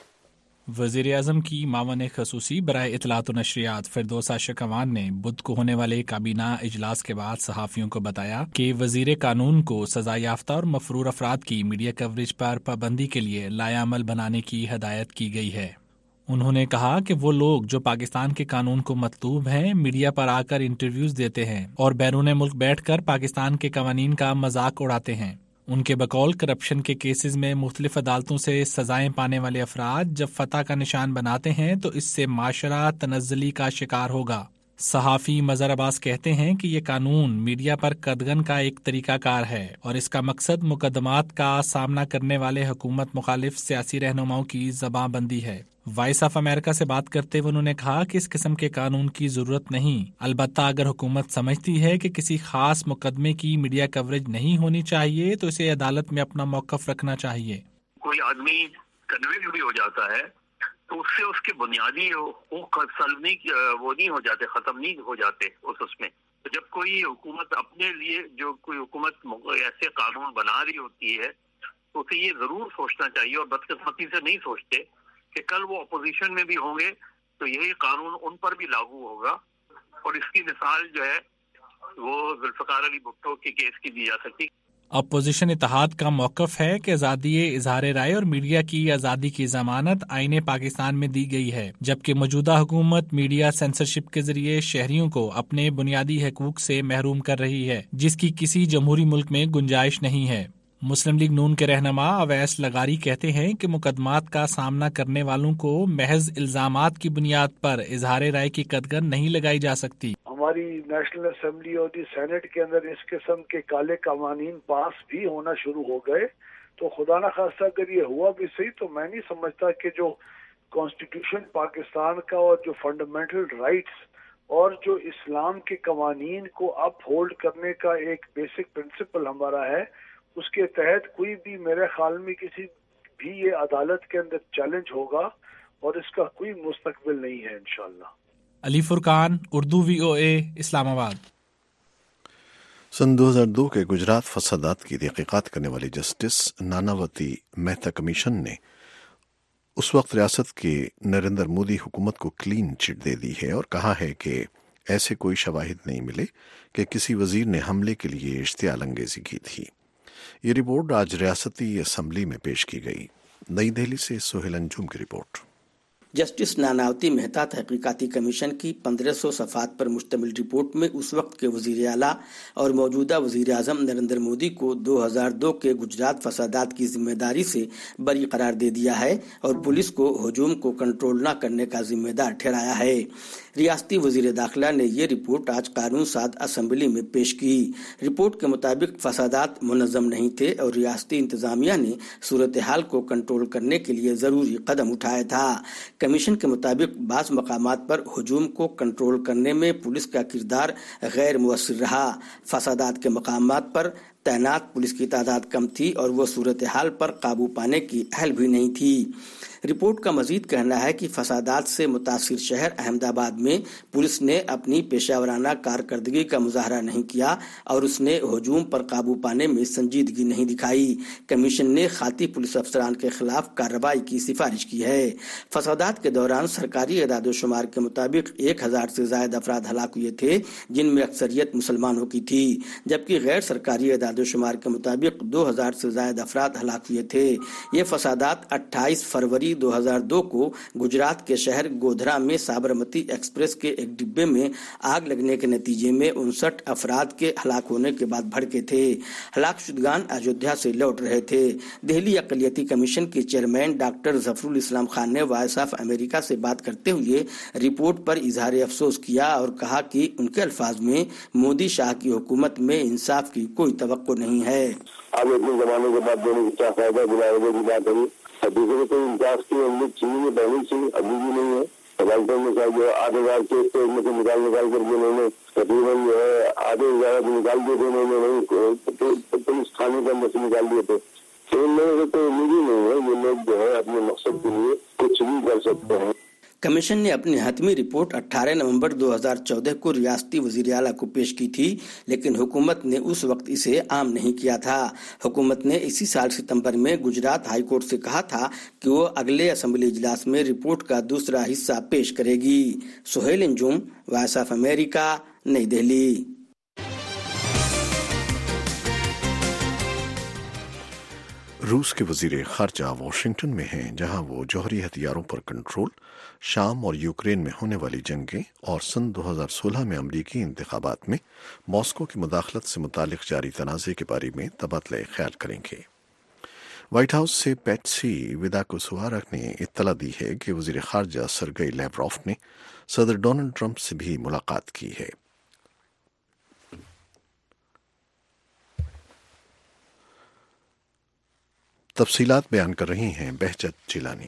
وزیر اعظم کی معاون خصوصی برائے اطلاعات و نشریات فردوسہ شکوان نے بدھ کو ہونے والے کابینہ اجلاس کے بعد صحافیوں کو بتایا کہ وزیر قانون کو سزا یافتہ اور مفرور افراد کی میڈیا کوریج پر پابندی کے لیے لائحہ عمل بنانے کی ہدایت کی گئی ہے۔ انہوں نے کہا کہ وہ لوگ جو پاکستان کے قانون کو مطلوب ہیں، میڈیا پر آ کر انٹرویوز دیتے ہیں اور بیرون ملک بیٹھ کر پاکستان کے قوانین کا مذاق اڑاتے ہیں، ان کے بقول کرپشن کے کیسز میں مختلف عدالتوں سے سزائیں پانے والے افراد جب فتح کا نشان بناتے ہیں تو اس سے معاشرہ تنزلی کا شکار ہوگا۔ صحافی مظہر عباس کہتے ہیں کہ یہ قانون میڈیا پر قدغن کا ایک طریقہ کار ہے اور اس کا مقصد مقدمات کا سامنا کرنے والے حکومت مخالف سیاسی رہنماؤں کی زباں بندی ہے۔ وائس آف امریکہ سے بات کرتے ہوئے انہوں نے کہا کہ اس قسم کے قانون کی ضرورت نہیں، البتہ اگر حکومت سمجھتی ہے کہ کسی خاص مقدمے کی میڈیا کوریج نہیں ہونی چاہیے تو اسے عدالت میں اپنا موقف رکھنا چاہیے۔ کوئی آدمی کنوکٹ بھی ہو جاتا ہے تو اس سے اس کے بنیادی حقوق سلب نہیں وہ نہیں ہو جاتے، ختم نہیں ہو جاتے اس اس میں۔ جب کوئی حکومت اپنے لیے جو کوئی حکومت ایسے قانون بنا رہی ہوتی ہے تو اسے یہ ضرور سوچنا چاہیے، اور بدقسمتی سے نہیں سوچتے کہ کل وہ اپوزیشن میں بھی ہوں گے تو یہی قانون ان پر بھی لاگو ہوگا، اور اس کی مثال جو ہے وہ ذوالفقار علی بھٹو کے کیس کی دی جا سکتی۔ اپوزیشن اتحاد کا موقف ہے کہ آزادی اظہار رائے اور میڈیا کی آزادی کی ضمانت آئین پاکستان میں دی گئی ہے، جبکہ موجودہ حکومت میڈیا سینسرشپ کے ذریعے شہریوں کو اپنے بنیادی حقوق سے محروم کر رہی ہے، جس کی کسی جمہوری ملک میں گنجائش نہیں ہے۔ مسلم لیگ نون کے رہنما اویس لغاری کہتے ہیں کہ مقدمات کا سامنا کرنے والوں کو محض الزامات کی بنیاد پر اظہار رائے کی قدغن نہیں لگائی جا سکتی۔ ہماری نیشنل اسمبلی اور دی سینٹ کے اندر اس قسم کے کالے قوانین پاس بھی ہونا شروع ہو گئے تو خدا نہ خواستہ اگر یہ ہوا بھی صحیح تو میں نہیں سمجھتا کہ جو کانسٹیٹیوشن پاکستان کا اور جو فنڈامنٹل رائٹس اور جو اسلام کے قوانین کو اپ ہولڈ کرنے کا ایک بیسک پرنسپل ہمارا ہے، اس کے تحت کوئی بھی میرے خیال میں کسی بھی یہ عدالت کے اندر چیلنج ہوگا اور اس کا کوئی مستقبل نہیں ہے انشاءاللہ۔ علی فرقان، اردو وی او اے، اسلام آباد۔ سن دو ہزار دو کے گجرات فسادات کی تحقیقات کرنے والی جسٹس ناناوتی مہتا کمیشن نے اس وقت ریاست کے نریندر مودی حکومت کو کلین چٹ دے دی ہے اور کہا ہے کہ ایسے کوئی شواہد نہیں ملے کہ کسی وزیر نے حملے کے لیے اشتعال انگیزی کی تھی۔ یہ رپورٹ آج ریاستی اسمبلی میں پیش کی گئی۔ نئی دہلی سے سہیل انجم کی رپورٹ۔ जस्टिस नानावती मेहता तहकीकाती कमीशन की पंद्रह सौ सफ़ात पर मुश्तमिल रिपोर्ट में उस वक्त के वज़ीर आला और मौजूदा वज़ीर आज़म नरेंद्र मोदी को दो हज़ार दो के गुजरात फसादात की जिम्मेदारी से बरी करार दे दिया है और पुलिस को हजूम को कंट्रोल न करने का जिम्मेदार ठहराया है। रियासती वज़ीर दाखिला ने ये रिपोर्ट आज कानून साद असम्बली में पेश की। रिपोर्ट के मुताबिक फसादात मुनज़्ज़म नहीं थे और रियासती इंतजामिया ने सूरत हाल को कंट्रोल करने के लिए ज़रूरी कदम उठाया था। कमीशन के मुताबिक बाज़ मकामात पर हजूम को कंट्रोल करने में पुलिस का किरदार गैर मुअस्सिर रहा। फसादात के मकामात पर तैनात पुलिस की तादाद कम थी और वो सूरत हाल पर काबू पाने की अहल भी नहीं थी। रिपोर्ट का मजीद कहना है कि फसादात से मुतासिर शहर अहमदाबाद में पुलिस ने अपनी पेशावराना कारकर्दगी का मुजाहरा नहीं किया और उसने हजूम पर काबू पाने में संजीदगी नहीं दिखाई। कमीशन ने खाती पुलिस अफसरान के खिलाफ कार्रवाई की सिफारिश की है। फसादात के दौरान सरकारी एदादोशुमार के मुताबिक एक हजार से ज्यादा अफराद हलाक हुए थे, जिनमें अक्सरियत मुसलमानों की थी, जबकि गैर सरकारी एदादोशुमार के मुताबिक दो हजार से ज्यादा अफराद हलाक हुए थे। ये फसादात अट्ठाईस फरवरी दो हज़ार दो को गुजरात के शहर गोधरा में साबरमती एक्सप्रेस के एक डिब्बे में आग लगने के नतीजे में उनसठ अफराद के हलाक होने के बाद भड़के थे। हलाक शुदगान अयोध्या से लौट रहे थे। दिल्ली अक़लियती कमीशन के चेयरमैन डॉक्टर जफरुल इस्लाम खान ने वॉइस ऑफ अमेरिका से बात करते हुए रिपोर्ट पर इजहार अफसोस किया और कहा कि उनके अल्फाज में मोदी शाह की हुकूमत में इंसाफ की कोई तवक्को नहीं है। अब इतने जमाने के बाद देने की क्या फायदा, बुलाने की बात है। दूसरे को इंसाफ की उम्मीद चीनी में पहले से अभी भी नहीं है। अदालतों में जो आठ हजार केस थे उनमें से निकाल निकाल करके उन्होंने तकरीबन जो है आधे हजार निकाल दिए थे, उन्होंने पुलिस थाने के अंदर से निकाल दिए थे। तो इन लोगों को तो उम्मीद ही नहीं है। ये लोग जो है अपने मकसद के लिए कुछ भी कर सकते हैं। कमीशन ने अपनी हतमी रिपोर्ट अठारह नवंबर दो हज़ार चौदह को रियासती वज़ीर आला को पेश की थी, लेकिन हुकूमत ने उस वक्त इसे आम नहीं किया था। हुकूमत ने इसी साल सितंबर में गुजरात हाई कोर्ट से कहा था कि वो अगले असेंबली इजलास में रिपोर्ट का दूसरा हिस्सा पेश करेगी। Suhail Anjum, voice of America, नई दिल्ली। रूस के वजीर खारजा वाशिंगटन में हैं, जहां वो जौहरी हथियारों पर कंट्रोल, शाम और यूक्रेन में होने वाली जंगें और सन दो हज़ार सोलह में अमरीकी इंतखाबात में मॉस्को की मुदाखलत से मुतालिक जारी तनाज़े के बारे में तबादला ख्याल करेंगे। व्हाइट हाउस से पैट्सी विदाकुसवारक ने इत्तला दी है कि वजीर खारजा सरगई लैवरॉफ ने सदर डोनाल्ड ट्रंप से भी मुलाकात की है। तफसीलात बयान कर रही हैं बहजत जिलानी।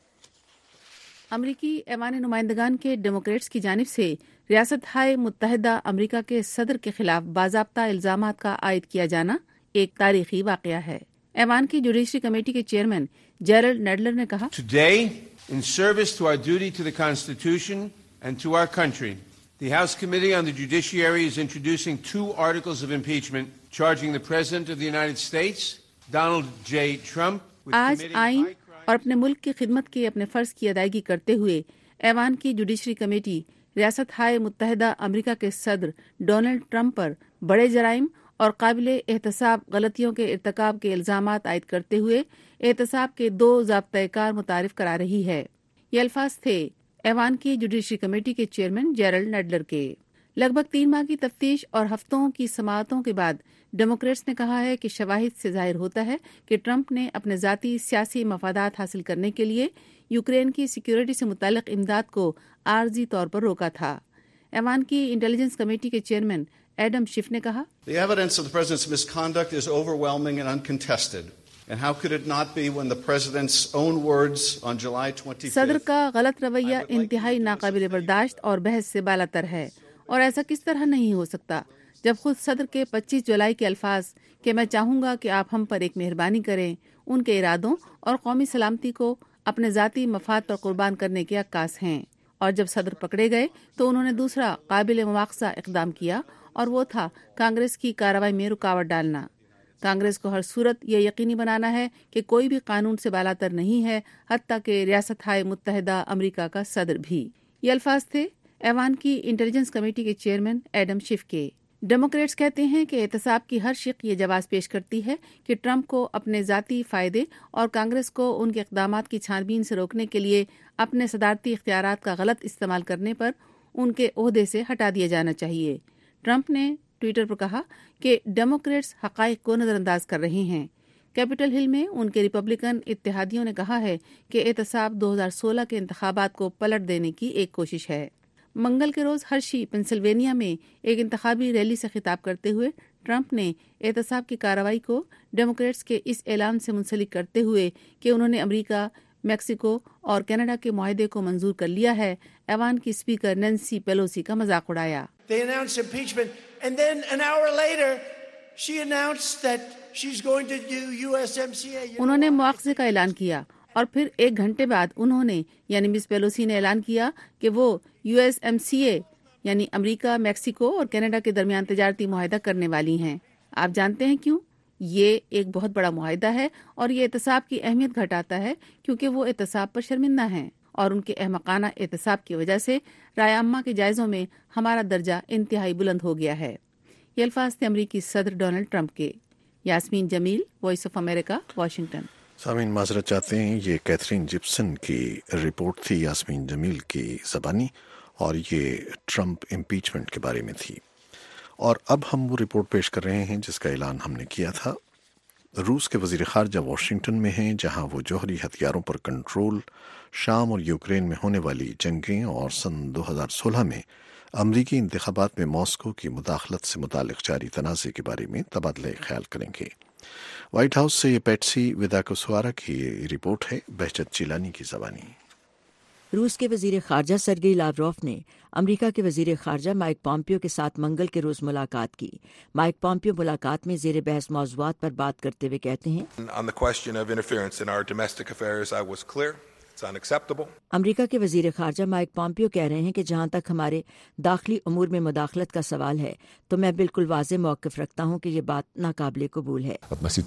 अमरीकी ऐवान नुमाइंदगान के डेमोक्रेट्स की जानिब से रियासत हाय मुत्तहिदा अमरीका के सदर के खिलाफ बाज़ाब्ता इल्जामात का आयद किया जाना एक तारीखी वाक़या है। ऐवान की जुडिशरी कमेटी के चेयरमैन जेरल्ड नेडलर ने कहा, Today, in service to our duty to the Constitution and to our country, the House Committee on the Judiciary is introducing two articles of impeachment charging the President of the United States, Donald J. Trump, with आज आइन और अपने मुल्क की खिदमत के अपने फर्ज की अदायगी करते हुए ऐवान की जुडिशरी कमेटी रियासत हाय मुत्तहिदा अमरीका के सदर डोनाल्ड ट्रंप पर बड़े जराइम और काबिले एहतसाब गलतियों के इर्तकाब के इल्जामात आयद करते हुए एहतसाब के दो ज़ाब्ता-ए-कार मुतारिफ करा रही है। ये अल्फाज थे ऐवान की जुडिशरी कमेटी के चेयरमैन जेरल्ड नेडलर के। लगभग तीन माह की तफ्तीश और हफ्तों की समाअतों के बाद डेमोक्रेट्स ने कहा है कि शवाहिद से जाहिर होता है कि ट्रंप ने अपने जाती सियासी मफादात हासिल करने के लिए यूक्रेन की सिक्योरिटी से मुताल्लिक इमदाद को आर्जी तौर पर रोका था। ऐवान की इंटेलिजेंस कमेटी के चेयरमैन एडम शिफ ने कहा, The evidence of the president's misconduct is overwhelming and uncontested. And how could it not be when the president's own words on July twenty-fifth सदर का गलत रवैया इंतहाई नाकाबिल बर्दाश्त और बहस से बालातर है, और ऐसा किस तरह नहीं हो सकता जब खुद सदर के पच्चीस जुलाई के अल्फाज कि मैं चाहूंगा कि आप हम पर एक मेहरबानी करें, उनके इरादों और कौमी सलामती को अपने जाती मफाद पर कुर्बान करने के अक्कास हैं। और जब सदर पकड़े गए तो उन्होंने दूसरा काबिल मुआखजा इक़दाम किया, और वो था कांग्रेस की कार्रवाई में रुकावट डालना। कांग्रेस को हर सूरत ये यकीनी बनाना है कि कोई भी कानून से बालातर नहीं है, हत्ता कि रियासत हाय मुत्तहिदा अमरीका का सदर भी। ये अल्फाज थे ऐवान की इंटेलिजेंस कमेटी के चेयरमैन एडम शिफ के। ڈیموکریٹس کہتے ہیں کہ احتساب کی ہر شق یہ جواز پیش کرتی ہے کہ ٹرمپ کو اپنے ذاتی فائدے اور کانگریس کو ان کے اقدامات کی چھان بین سے روکنے کے لیے اپنے صدارتی اختیارات کا غلط استعمال کرنے پر ان کے عہدے سے ہٹا دیا جانا چاہیے۔ ٹرمپ نے ٹویٹر پر کہا کہ ڈیموکریٹس حقائق کو نظر انداز کر رہے ہیں۔ کیپٹل ہل میں ان کے ریپبلکن اتحادیوں نے کہا ہے کہ احتساب دو ہزار سولہ کے انتخابات کو پلٹ دینے کی ایک کوشش ہے۔ منگل کے روز ہرشی پنسلوینیا میں ایک انتخابی ریلی سے خطاب کرتے ہوئے ٹرمپ نے احتساب کی کارروائی کو ڈیموکریٹس کے اس اعلان سے منسلک کرتے ہوئے کہ انہوں نے امریکہ، میکسیکو اور کینیڈا کے معاہدے کو منظور کر لیا ہے، ایوان کی اسپیکر نینسی پیلوسی کا مذاق اڑایا۔ انہوں نے مواخذے کا اعلان کیا اور پھر ایک گھنٹے بعد انہوں نے یعنی مس پیلوسی نے اعلان کیا کہ وہ U S M C A یعنی امریکہ، میکسیکو اور کینیڈا کے درمیان تجارتی معاہدہ کرنے والی ہیں۔ آپ جانتے ہیں کیوں؟ یہ ایک بہت بڑا معاہدہ ہے اور یہ احتساب کی اہمیت گھٹاتا ہے کیونکہ وہ احتساب پر شرمندہ ہیں اور ان کے احمقانہ احتساب کی وجہ سے رائے عامہ کے جائزوں میں ہمارا درجہ انتہائی بلند ہو گیا ہے۔ یہ الفاظ تھے امریکی صدر ڈونلڈ ٹرمپ کے۔ Yasmeen Jamil, voice of America, Washington. سامعین معذرت چاہتے ہیں، یہ کیتھرین جپسن کی رپورٹ تھی یاسمین جمیل کی زبانی، اور یہ ٹرمپ امپیچمنٹ کے بارے میں تھی۔ اور اب ہم وہ رپورٹ پیش کر رہے ہیں جس کا اعلان ہم نے کیا تھا۔ روس کے وزیر خارجہ واشنگٹن میں ہیں، جہاں وہ جوہری ہتھیاروں پر کنٹرول، شام اور یوکرین میں ہونے والی جنگیں اور سن دو ہزار سولہ میں امریکی انتخابات میں ماسکو کی مداخلت سے متعلق جاری تنازع کے بارے میں تبادلہ خیال کریں گے۔ وائٹ ہاؤس سے یہ پیٹسی وداکوسوارا کی رپورٹ ہے، بہجت چیلانی کی زبانی۔ روس کے وزیر خارجہ سرگئی لاوروف نے امریکہ کے وزیر خارجہ مائک پومپیو کے ساتھ منگل کے روز ملاقات کی۔ مائک پومپیو ملاقات میں زیر بحث موضوعات پر بات کرتے ہوئے کہتے ہیں، امریکہ کے وزیر خارجہ مائک پومپیو کہہ رہے ہیں کہ جہاں تک ہمارے داخلی امور میں مداخلت کا سوال ہے تو میں بالکل واضح موقف رکھتا ہوں کہ یہ بات ناقابل قبول ہے۔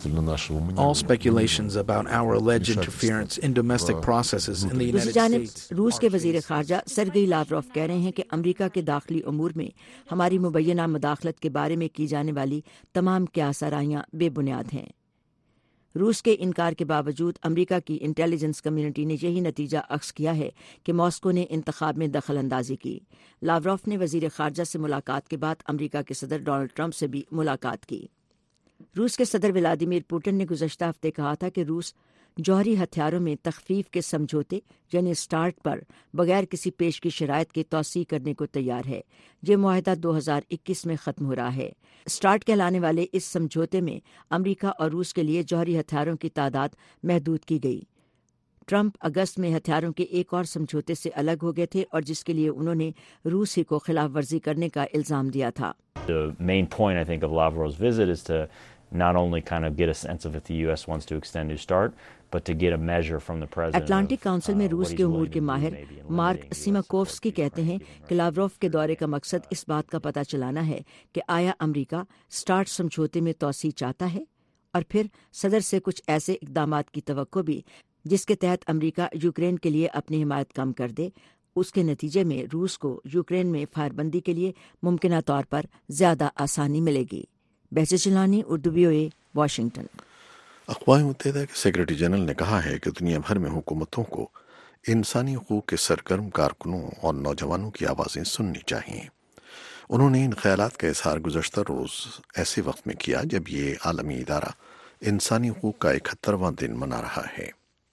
دوسری جانب روس کے وزیر خارجہ سرگئی لاوروف کہہ رہے ہیں کہ امریکہ کے داخلی امور میں ہماری مبینہ مداخلت کے بارے میں کی جانے والی تمام قیاس آرائیاں بے بنیاد ہیں۔ روس کے انکار کے باوجود امریکہ کی انٹیلیجنس کمیونٹی نے یہی نتیجہ اخذ کیا ہے کہ ماسکو نے انتخاب میں دخل اندازی کی۔ لاوروف نے وزیر خارجہ سے ملاقات کے بعد امریکہ کے صدر ڈونلڈ ٹرمپ سے بھی ملاقات کی۔ روس کے صدر ولادیمیر پوٹن نے گزشتہ ہفتے کہا تھا کہ روس جوہری ہتھیاروں میں تخفیف کے سمجھوتے یعنی سٹارٹ پر بغیر کسی پیش کی شرائط کی توسیع کرنے کو تیار ہے۔ یہ معاہدہ دو ہزار اکیس میں ختم ہو رہا ہے۔ سٹارٹ کہلانے والے اس سمجھوتے میں امریکہ اور روس کے لیے جوہری ہتھیاروں کی تعداد محدود کی گئی۔ ٹرمپ اگست میں ہتھیاروں کے ایک اور سمجھوتے سے الگ ہو گئے تھے اور جس کے لیے انہوں نے روس ہی کو خلاف ورزی کرنے کا الزام دیا تھا۔ The main point, I think, of Lavrov's visit is to not only kind of get a sense of if the U S wants to extend New START, but to get a measure from the president. Atlantic council میں روس کے امور کے ماہر mark سیماکوفسکی کہتے ہیں کہ Lavrov کے دورے کا مقصد اس بات کا پتہ چلانا ہے کہ آیا امریکہ سٹارٹ سمجھوتے میں توسیع چاہتا ہے، اور پھر صدر سے کچھ ایسے اقدامات کی توقع بھی جس کے تحت امریکہ یوکرین کے لیے اپنی حمایت کم کر دے۔ اس کے نتیجے میں روس کو یوکرین میں فائر بندی کے لیے ممکنہ طور پر زیادہ آسانی ملے گی۔ Behjat Gilani, Urdu V O A, Washington. اقوام متحدہ کے سیکرٹری جنرل نے کہا ہے کہ دنیا بھر میں حکومتوں کو انسانی حقوق کے سرگرم کارکنوں اور نوجوانوں کی آوازیں سننی چاہیے۔ انہوں نے ان خیالات کا اظہار گزشتہ روز ایسے وقت میں کیا جب یہ عالمی ادارہ انسانی حقوق کا اکہترواں دن منا رہا ہے۔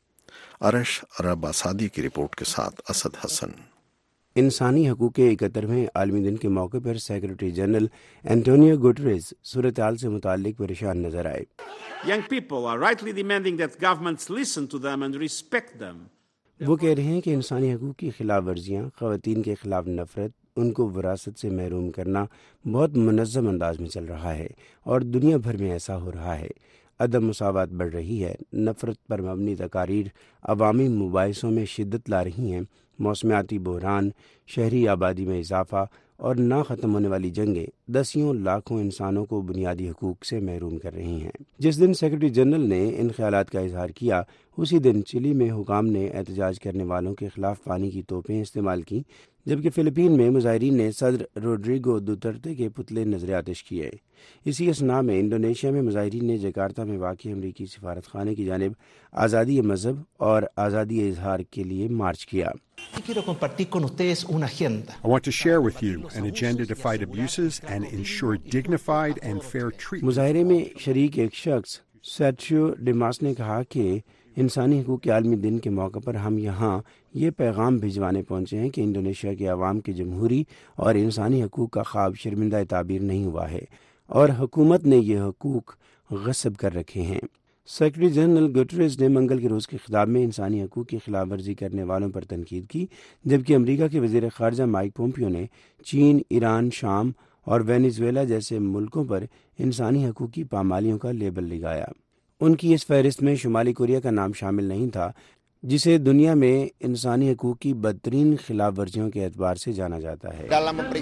ارش عرب آسادی کی رپورٹ کے ساتھ اسد حسن۔ انسانی حقوق کے اکہترویں عالمی دن کے موقع پر سیکرٹری جنرل اینٹونیو گوٹریز صورتحال سے متعلق پریشان نظر آئے۔ Young people are rightly demanding that governments listen to them and respect them. وہ کہہ رہے ہیں کہ انسانی حقوق کی خلاف ورزیاں، خواتین کے خلاف نفرت، ان کو وراثت سے محروم کرنا بہت منظم انداز میں چل رہا ہے اور دنیا بھر میں ایسا ہو رہا ہے۔ عدم مساوات بڑھ رہی ہے، نفرت پر مبنی تقاریر عوامی مباحثوں میں شدت لا رہی ہیں، موسمیاتی بحران، شہری آبادی میں اضافہ اور نہ ختم ہونے والی جنگیں دسیوں لاکھوں انسانوں کو بنیادی حقوق سے محروم کر رہی ہیں۔ جس دن سیکرٹری جنرل نے ان خیالات کا اظہار کیا، اسی دن چلی میں حکام نے احتجاج کرنے والوں کے خلاف پانی کی توپیں استعمال کی، جبکہ فلپین میں مظاہرین نے صدر روڈریگو دوترتے کے پتلے نظر آتش کیے۔ اسی اثناء میں انڈونیشیا میں مظاہرین نے جکارتا میں واقع امریکی سفارت خانے کی جانب آزادی مذہب اور آزادی اظہار کے لیے مارچ کیا۔ I want to share with you an agenda to fight abuses and ensure dignified and fair treatment. مظاہرے میں شریک ایک شخص سیرچیو ڈیماس نے کہا کہ انسانی حقوق کے عالمی دن کے موقع پر ہم یہاں یہ پیغام بھجوانے پہنچے ہیں کہ انڈونیشیا کے عوام کے جمہوری اور انسانی حقوق کا خواب شرمندہ تعبیر نہیں ہوا ہے اور حکومت نے یہ حقوق غصب کر رکھے ہیں۔ سیکرٹری جنرل گٹریز نے منگل کے روز کے خطاب میں انسانی حقوق کی خلاف ورزی کرنے والوں پر تنقید کی، جبکہ امریکہ کے وزیر خارجہ مائک پومپیو نے چین، ایران، شام اور وینیزویلا جیسے ملکوں پر انسانی حقوق کی پامالیوں کا لیبل لگایا۔ ان کی اس فہرست میں شمالی کوریا کا نام شامل نہیں تھا، جسے دنیا میں انسانی حقوق کی بدترین خلاف ورزیوں کے اعتبار سے جانا جاتا ہے۔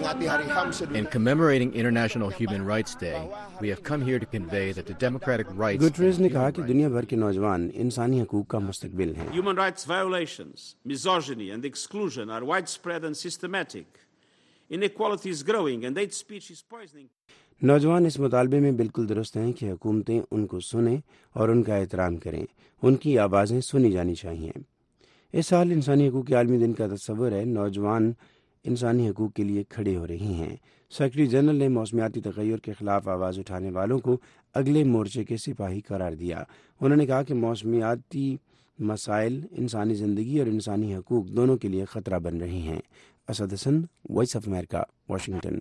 In commemorating International Human Rights Day, we have come here to convey that the democratic rights گٹریز نے کہا کہ دنیا بھر کے نوجوان انسانی حقوق کا مستقبل ہیں۔ Human rights violations, misogyny and exclusion are widespread and systematic. Inequality is growing and hate speech is poisoning. نوجوان اس مطالبے میں بالکل درست ہیں کہ حکومتیں ان کو سنیں اور ان کا احترام کریں، ان کی آوازیں سنی جانی چاہیے۔ اس سال انسانی حقوق کے عالمی دن کا تصور ہے نوجوان انسانی حقوق کے لیے کھڑے ہو رہی ہیں۔ سیکرٹری جنرل نے موسمیاتی تغیر کے خلاف آواز اٹھانے والوں کو اگلے مورچے کے سپاہی قرار دیا۔ انہوں نے کہا کہ موسمیاتی مسائل انسانی زندگی اور انسانی حقوق دونوں کے لیے خطرہ بن رہی ہیں۔ Asad Hasan, voice of America, Washington.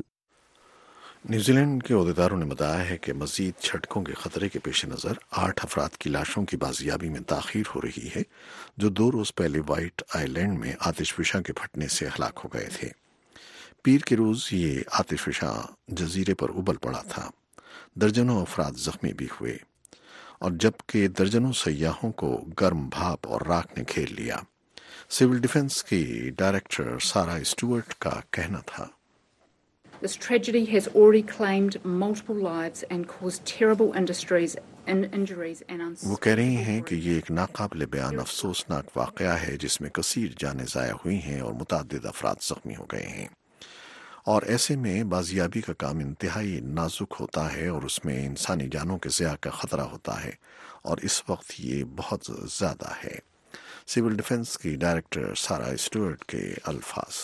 New Zealand عہدیداروں نے بتایا ہے کہ مزید جھٹکوں کے خطرے کے پیش نظر آٹھ افراد کی لاشوں کی بازیابی میں تاخیر ہو رہی ہے، جو دو روز پہلے وائٹ آئی لینڈ میں آتش فشاں کے پھٹنے سے ہلاک ہو گئے تھے۔ پیر کے روز یہ آتش فشاں جزیرے پر ابل پڑا تھا، درجنوں افراد زخمی بھی ہوئے، اور جبکہ درجنوں سیاحوں کو گرم بھاپ اور راکھ نے گھیر لیا۔ سول ڈیفنس کی ڈائریکٹر سارا اسٹوارٹ کا کہنا تھا، This tragedy has already claimed multiple lives and caused terrible industries and injuries and unsustainable. وہ کہہ رہی ہیں کہ یہ ایک ناقابل بیان افسوسناک واقعہ ہے جس میں کثیر جانیں ضائع ہوئی ہیں اور متعدد افراد زخمی ہو گئے ہیں، اور ایسے میں بازیابی کا کام انتہائی نازک ہوتا ہے اور اس میں انسانی جانوں کے ضیاع کا خطرہ ہوتا ہے، اور اس وقت یہ بہت زیادہ ہے۔ سول ڈیفنس کی ڈائریکٹر سارا اسٹوارٹ کے الفاظ۔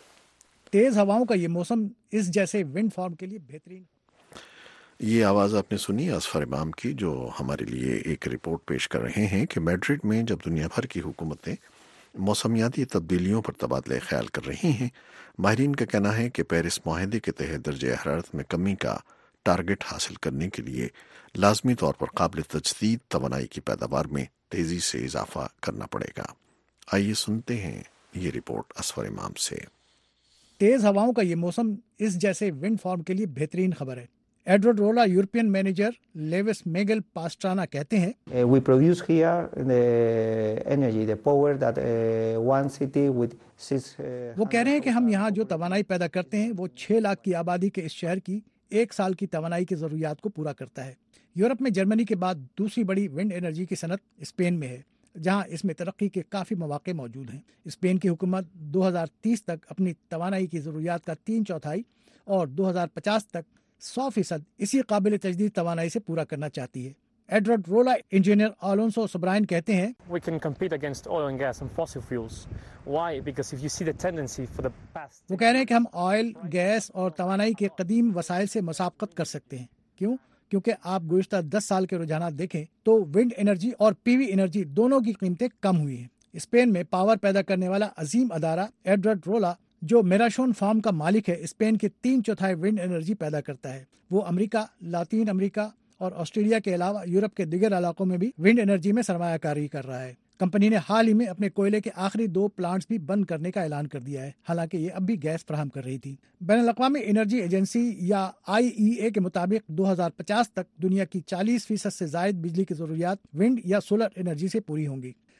تیز ہواؤں کا یہ موسم اس جیسے ونڈ فارم کے لیے بہترین۔ یہ آواز آپ نے سنی اظفر امام کی، جو ہمارے لیے ایک رپورٹ پیش کر رہے ہیں کہ میڈرڈ میں جب دنیا بھر کی حکومتیں موسمیاتی تبدیلیوں پر تبادلہ خیال کر رہی ہیں، ماہرین کا کہنا ہے کہ پیرس معاہدے کے تحت درجہ حرارت میں کمی کا ٹارگٹ حاصل کرنے کے لیے لازمی طور پر قابل تجدید توانائی کی پیداوار میں تیزی سے اضافہ کرنا پڑے گا۔ آئیے سنتے ہیں یہ رپورٹ اظفر امام سے۔ تیز ہواؤں کا یہ موسم اس جیسے ونڈ فارم کے لیے بہترین خبر ہے۔ ایڈورڈ رولا European manager Luis Miguel Pastrana کہتے ہیں، We produce here the energy, the power that uh, one city with six وہ کہہ رہے ہیں کہ ہم یہاں جو توانائی پیدا کرتے ہیں وہ چھ لاکھ کی آبادی کے اس شہر کی ایک سال کی توانائی کی ضروریات کو پورا کرتا ہے۔ یورپ میں جرمنی کے بعد دوسری بڑی ونڈ انرجی کی صنعت اسپین میں ہے، جہاں اس میں ترقی کے کافی مواقع موجود ہیں۔ اسپین کی حکومت دو ہزار تیس تک اپنی توانائی کی ضروریات کا تین چوتھائی اور دو ہزار پچاس تک سو فیصد اسی قابل تجدید توانائی سے پورا کرنا چاہتی ہے۔ ایڈورڈ رولا انجینئر آلونسو سبرائن کہتے ہیں، We can compete against oil and gas and fossil fuels. Why? Because if you see the tendency for the past وہ کہہ رہے ہیں کہ ہم آئل، گیس اور توانائی کے قدیم وسائل سے مسابقت کر سکتے ہیں۔ کیوں؟ کیونکہ آپ گزشتہ دس سال کے رجحانات دیکھیں تو ونڈ انرجی اور پی وی انرجی دونوں کی قیمتیں کم ہوئی ہیں۔ اسپین میں پاور پیدا کرنے والا عظیم ادارہ ایڈورڈ رولا، جو میراشون فارم کا مالک ہے، اسپین کے تین چوتھائی ونڈ انرجی پیدا کرتا ہے۔ وہ امریکہ، لاطین امریکہ اور آسٹریلیا کے علاوہ یورپ کے دیگر علاقوں میں بھی ونڈ انرجی میں سرمایہ کاری کر رہا ہے۔ کمپنی نے حال ہی میں اپنے کوئلے کے آخری دو پلانٹس بھی بند کرنے کا اعلان کر دیا ہے، حالانکہ یہ اب بھی گیس فراہم کر رہی تھی۔ بین الاقوامی انرجی ایجنسی یا آئی ای اے کے مطابق دو ہزار پچاس تک دنیا کی چالیس فیصد سے زائد بجلی کی ضروریات ونڈ یا سولر انرجی سے پوری ہوں گی۔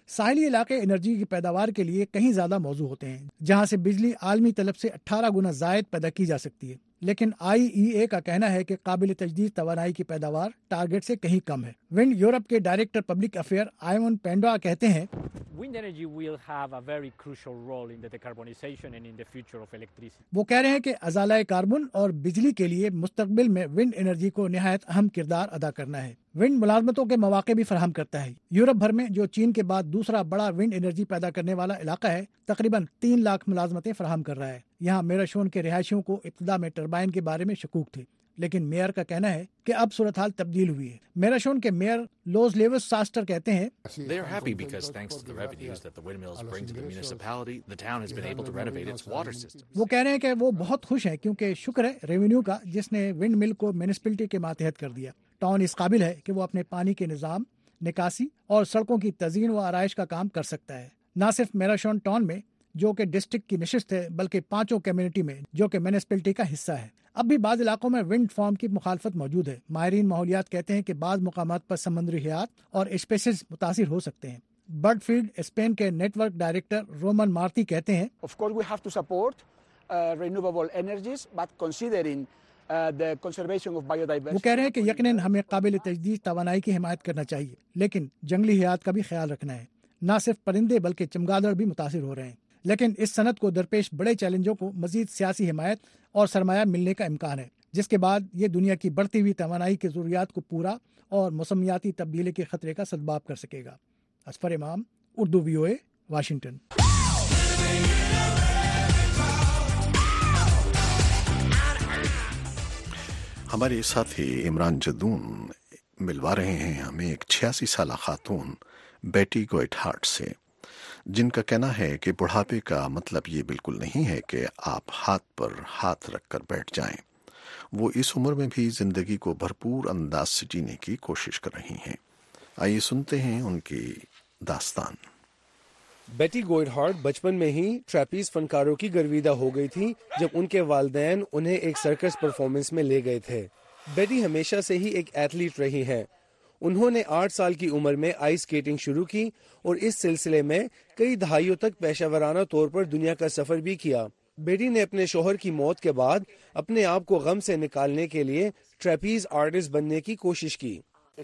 ساحلی علاقے انرجی کی پیداوار کے لیے کہیں زیادہ موزوں ہوتے ہیں، جہاں سے بجلی عالمی طلب سے اٹھارہ گنا زائد پیدا کی جا سکتی ہے، لیکن آئی ای اے کا کہنا ہے کہ قابل تجدید توانائی کی پیداوار ٹارگٹ سے کہیں کم ہے۔ ونڈ یورپ کے director public affair Ivan Pineda کہتے ہیں Wind energy will have a very crucial role in the decarbonization and in the future of electricity. وہ کہہ رہے ہیں کہ ازالہ کاربن اور بجلی کے لیے مستقبل میں ونڈ انرجی کو نہایت اہم کردار ادا کرنا ہے۔ ونڈ ملازمتوں کے مواقع بھی فراہم کرتا ہے۔ یورپ بھر میں جو چین کے بعد دوسرا بڑا ونڈ انرجی پیدا کرنے والا علاقہ ہے، تقریباً تین لاکھ ملازمتیں فراہم کر رہا ہے۔ یہاں میراشون کے رہائشیوں کو ابتدا میں ٹربائن کے بارے میں شکوک تھے، لیکن میئر کا کہنا ہے کہ اب صورتحال تبدیل ہوئی ہے۔ میراشون کے میئر لوز لیوس ساسٹر کہتے ہیں They are happy because thanks to the revenues that the windmills bring to the municipality, the town has been able to renovate its water system. وہ کہہ رہے ہیں کہ وہ بہت خوش ہیں کیونکہ شکر ہے ریونیو کا جس نے ونڈ مل کو میونسپلٹی کے ماتحت کر دیا۔ ٹاؤن اس قابل ہے کہ وہ اپنے پانی کے نظام، نکاسی اور سڑکوں کی تزئین و آرائش کا کام کر سکتا ہے۔ نہ صرف میراشون ٹاؤن میں جو کہ ڈسٹرکٹ کی نشست ہے، بلکہ پانچوں کمیونٹی میں جو کہ میونسپلٹی کا حصہ ہے۔ اب بھی بعض علاقوں میں ونڈ فارم کی مخالفت موجود ہے۔ ماہرین ماحولیات کہتے ہیں کہ بعض مقامات پر سمندری حیات اور اسپیسیز متاثر ہو سکتے ہیں۔ برڈ فیلڈ اسپین کے network director Roman Marti کہتے ہیں Of course we have to support uh, renewable energies, but considering uh, the conservation of biodiversity. وہ کہہ رہے ہیں کہ یقیناً ہمیں قابل تجدید توانائی کی حمایت کرنا چاہیے، لیکن جنگلی حیات کا بھی خیال رکھنا ہے۔ نہ صرف پرندے بلکہ چمگادڑ بھی متاثر ہو رہے ہیں، لیکن اس صنعت کو درپیش بڑے چیلنجوں کو مزید سیاسی حمایت اور سرمایہ ملنے کا امکان ہے، جس کے بعد یہ دنیا کی بڑھتی ہوئی توانائی کی ضروریات کو پورا اور موسمیاتی تبدیلی کے خطرے کا سدباب کر سکے گا۔ اصفر امام، Urdu V O A, Washington. ہمارے ساتھی عمران جدون ملوا رہے ہیں ہمیں ایک چھیاسی سالہ خاتون بیٹی گوئٹ ہارٹ سے، جن کا کہنا ہے کہ بڑھاپے کا مطلب یہ بالکل نہیں ہے کہ آپ ہاتھ پر ہاتھ رکھ کر بیٹھ جائیں۔ وہ اس عمر میں بھی زندگی کو بھرپور انداز سے جینے کی کوشش کر رہی ہیں۔ آئیے سنتے ہیں ان کی داستان۔ بیٹی گوئٹ ہارٹ بچپن میں ہی ٹریپیز فنکاروں کی گرویدہ ہو گئی تھی جب ان کے والدین انہیں ایک سرکس پرفارمنس میں لے گئے تھے۔ بیٹی ہمیشہ سے ہی ایک ایتھلیٹ رہی ہیں۔ انہوں نے آٹھ سال کی عمر میں آئس سکیٹنگ شروع کی اور اس سلسلے میں کئی دہائیوں تک پیشہ ورانہ طور پر دنیا کا سفر بھی کیا۔ بیٹی نے اپنے شوہر کی موت کے بعد اپنے آپ کو غم سے نکالنے کے لیے ٹریپیز آرٹسٹ بننے کی کوشش کی۔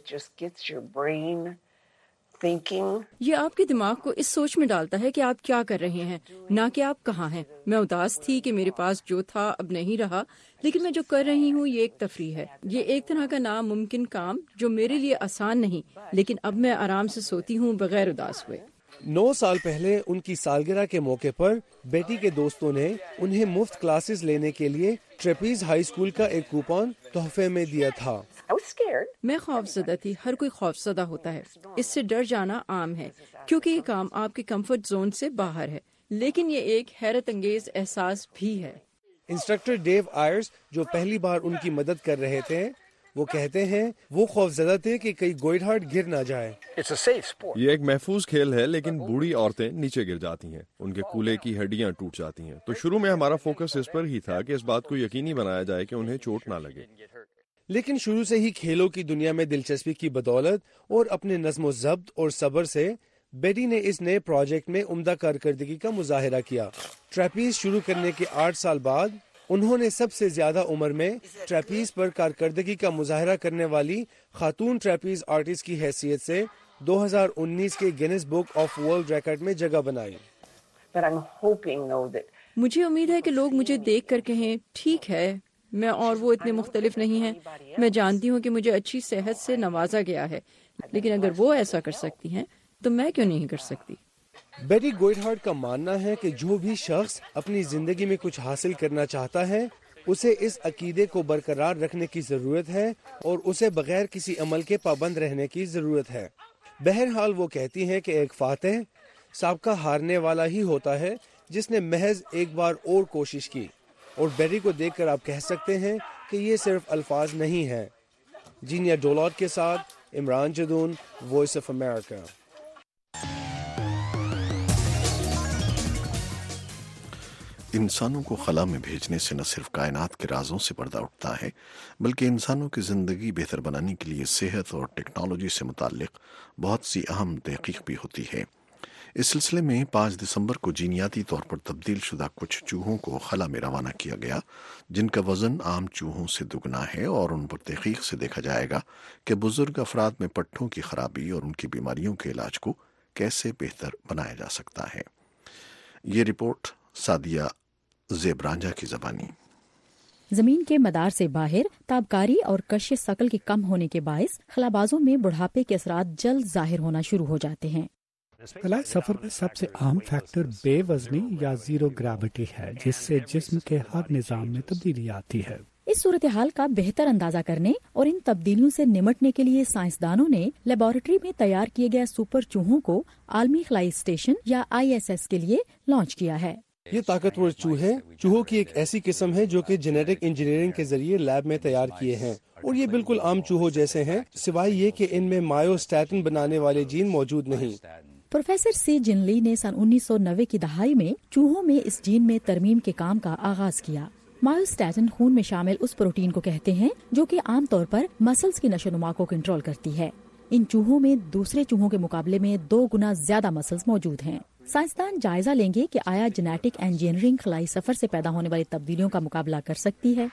یہ آپ کے دماغ کو اس سوچ میں ڈالتا ہے کہ آپ کیا کر رہے ہیں، نہ کہ آپ کہاں ہیں۔ میں اداس تھی کہ میرے پاس جو تھا اب نہیں رہا، لیکن میں جو کر رہی ہوں یہ ایک تفریح ہے۔ یہ ایک طرح کا ناممکن کام جو میرے لیے آسان نہیں، لیکن اب میں آرام سے سوتی ہوں بغیر اداس ہوئے۔ نو سال پہلے ان کی سالگرہ کے موقع پر بیٹی کے دوستوں نے انہیں مفت کلاسز لینے کے لیے ٹریپیز ہائی اسکول کا ایک کوپن تحفے میں دیا تھا۔ میں خوف زدہ تھی، ہر کوئی خوف زدہ ہوتا ہے، اس سے ڈر جانا عام ہے کیونکہ یہ کام آپ کے کمفرٹ زون سے باہر ہے، لیکن یہ ایک حیرت انگیز احساس بھی ہے۔ انسٹرکٹر ڈیو آئرز جو پہلی بار ان کی مدد کر رہے تھے، وہ کہتے ہیں وہ خوف زدہ تھے کہ کئی گوئٹ ہارٹ گر نہ جائے۔ یہ ایک محفوظ کھیل ہے، لیکن بوڑھی عورتیں نیچے گر جاتی ہیں، ان کے کولے کی ہڈیاں ٹوٹ جاتی ہیں۔ تو شروع میں ہمارا فوکس اس پر ہی تھا کہ اس بات کو یقینی بنایا جائے کہ انہیں چوٹ نہ لگے۔ لیکن شروع سے ہی کھیلوں کی دنیا میں دلچسپی کی بدولت اور اپنے نظم و ضبط اور صبر سے بیٹی نے اس نئے پروجیکٹ میں عمدہ کارکردگی کا مظاہرہ کیا۔ ٹریپیز شروع کرنے کے آٹھ سال بعد انہوں نے سب سے زیادہ عمر میں ٹریپیز پر کارکردگی کا مظاہرہ کرنے والی خاتون ٹریپیز آرٹسٹ کی حیثیت سے دو ہزار انیس کے Guinness book of world record میں جگہ بنائی۔ مجھے امید ہے کہ لوگ مجھے دیکھ کر کہیں ٹھیک ہے، میں اور وہ اتنے مختلف نہیں ہیں۔ میں جانتی ہوں کہ مجھے اچھی صحت سے نوازا گیا ہے، لیکن اگر وہ ایسا کر سکتی ہیں تو میں کیوں نہیں کر سکتی؟ بیٹی گوئٹ ہارٹ کا ماننا ہے کہ جو بھی شخص اپنی زندگی میں کچھ حاصل کرنا چاہتا ہے اسے اس عقیدے کو برقرار رکھنے کی ضرورت ہے اور اسے بغیر کسی عمل کے پابند رہنے کی ضرورت ہے۔ بہرحال وہ کہتی ہیں کہ ایک فاتح سابقہ ہارنے والا ہی ہوتا ہے جس نے محض ایک بار اور کوشش کی، اور بیٹی کو دیکھ کر آپ کہہ سکتے ہیں کہ یہ صرف الفاظ نہیں ہیں۔ جینیا ڈولوٹ کے ساتھ Imran Jadoon, voice of America. انسانوں کو خلا میں بھیجنے سے نہ صرف کائنات کے رازوں سے پردہ اٹھتا ہے، بلکہ انسانوں کی زندگی بہتر بنانے کے لیے صحت اور ٹیکنالوجی سے متعلق بہت سی اہم تحقیق بھی ہوتی ہے۔ इस सिलसिले में पाँच दिसंबर को जीनियाती तौर पर तब्दील शुदा कुछ चूहों को खला में रवाना किया गया, जिनका वजन आम चूहों से दुगना है, और उन पर तहकीक से देखा जाएगा कि बुजुर्ग अफराद में पट्ठों की खराबी और उनकी बीमारियों के इलाज को कैसे बेहतर बनाया जा सकता है। ये रिपोर्ट सादिया जेबरांजा की ज़बानी। जमीन के मदार से बाहर ताबकारी और कशिश शकल के कम होने के बायस खलाबाजों में बुढ़ापे के असरात जल्द जाहिर होना शुरू हो जाते हैं। खलाए सफर में सबसे अहम फैक्टर बेवजनी या जीरो ग्रेविटी है, जिससे जिस्म के हर निजाम में तब्दीली आती है। इस सूरत हाल का बेहतर अंदाजा करने और इन तब्दीलियों से निमटने के लिए साइंसदानों ने लेबोरेटरी में तैयार किए गए सुपर चूहों को आलमी खलाई स्टेशन या आई एस एस के लिए लॉन्च किया है। ये ताकतवर चूहे चूहों की एक ऐसी किस्म है जो कि जेनेटिक इंजीनियरिंग के जरिए लैब में तैयार किए हैं, और ये बिल्कुल आम चूहों जैसे हैं, सिवाय ये कि इनमें मायोस्टैटिन बनाने वाले जीन मौजूद नहीं। प्रोफेसर सी जिनली ने सन उन्नीस सौ नब्बे की दहाई में चूहों में इस जीन में तरमीम के काम का आगाज किया। मायोस्टैटिन खून में शामिल उस प्रोटीन को कहते हैं जो कि आमतौर पर मसल्स की नशोनुमा को कंट्रोल करती है। इन चूहों में दूसरे चूहों के मुकाबले में दो गुना ज्यादा मसल्स मौजूद हैं। साइंसदान जायजा लेंगे कि आया जेनेटिक इंजीनियरिंग खलाई सफर से पैदा होने वाली तब्दीलियों का मुकाबला कर सकती है।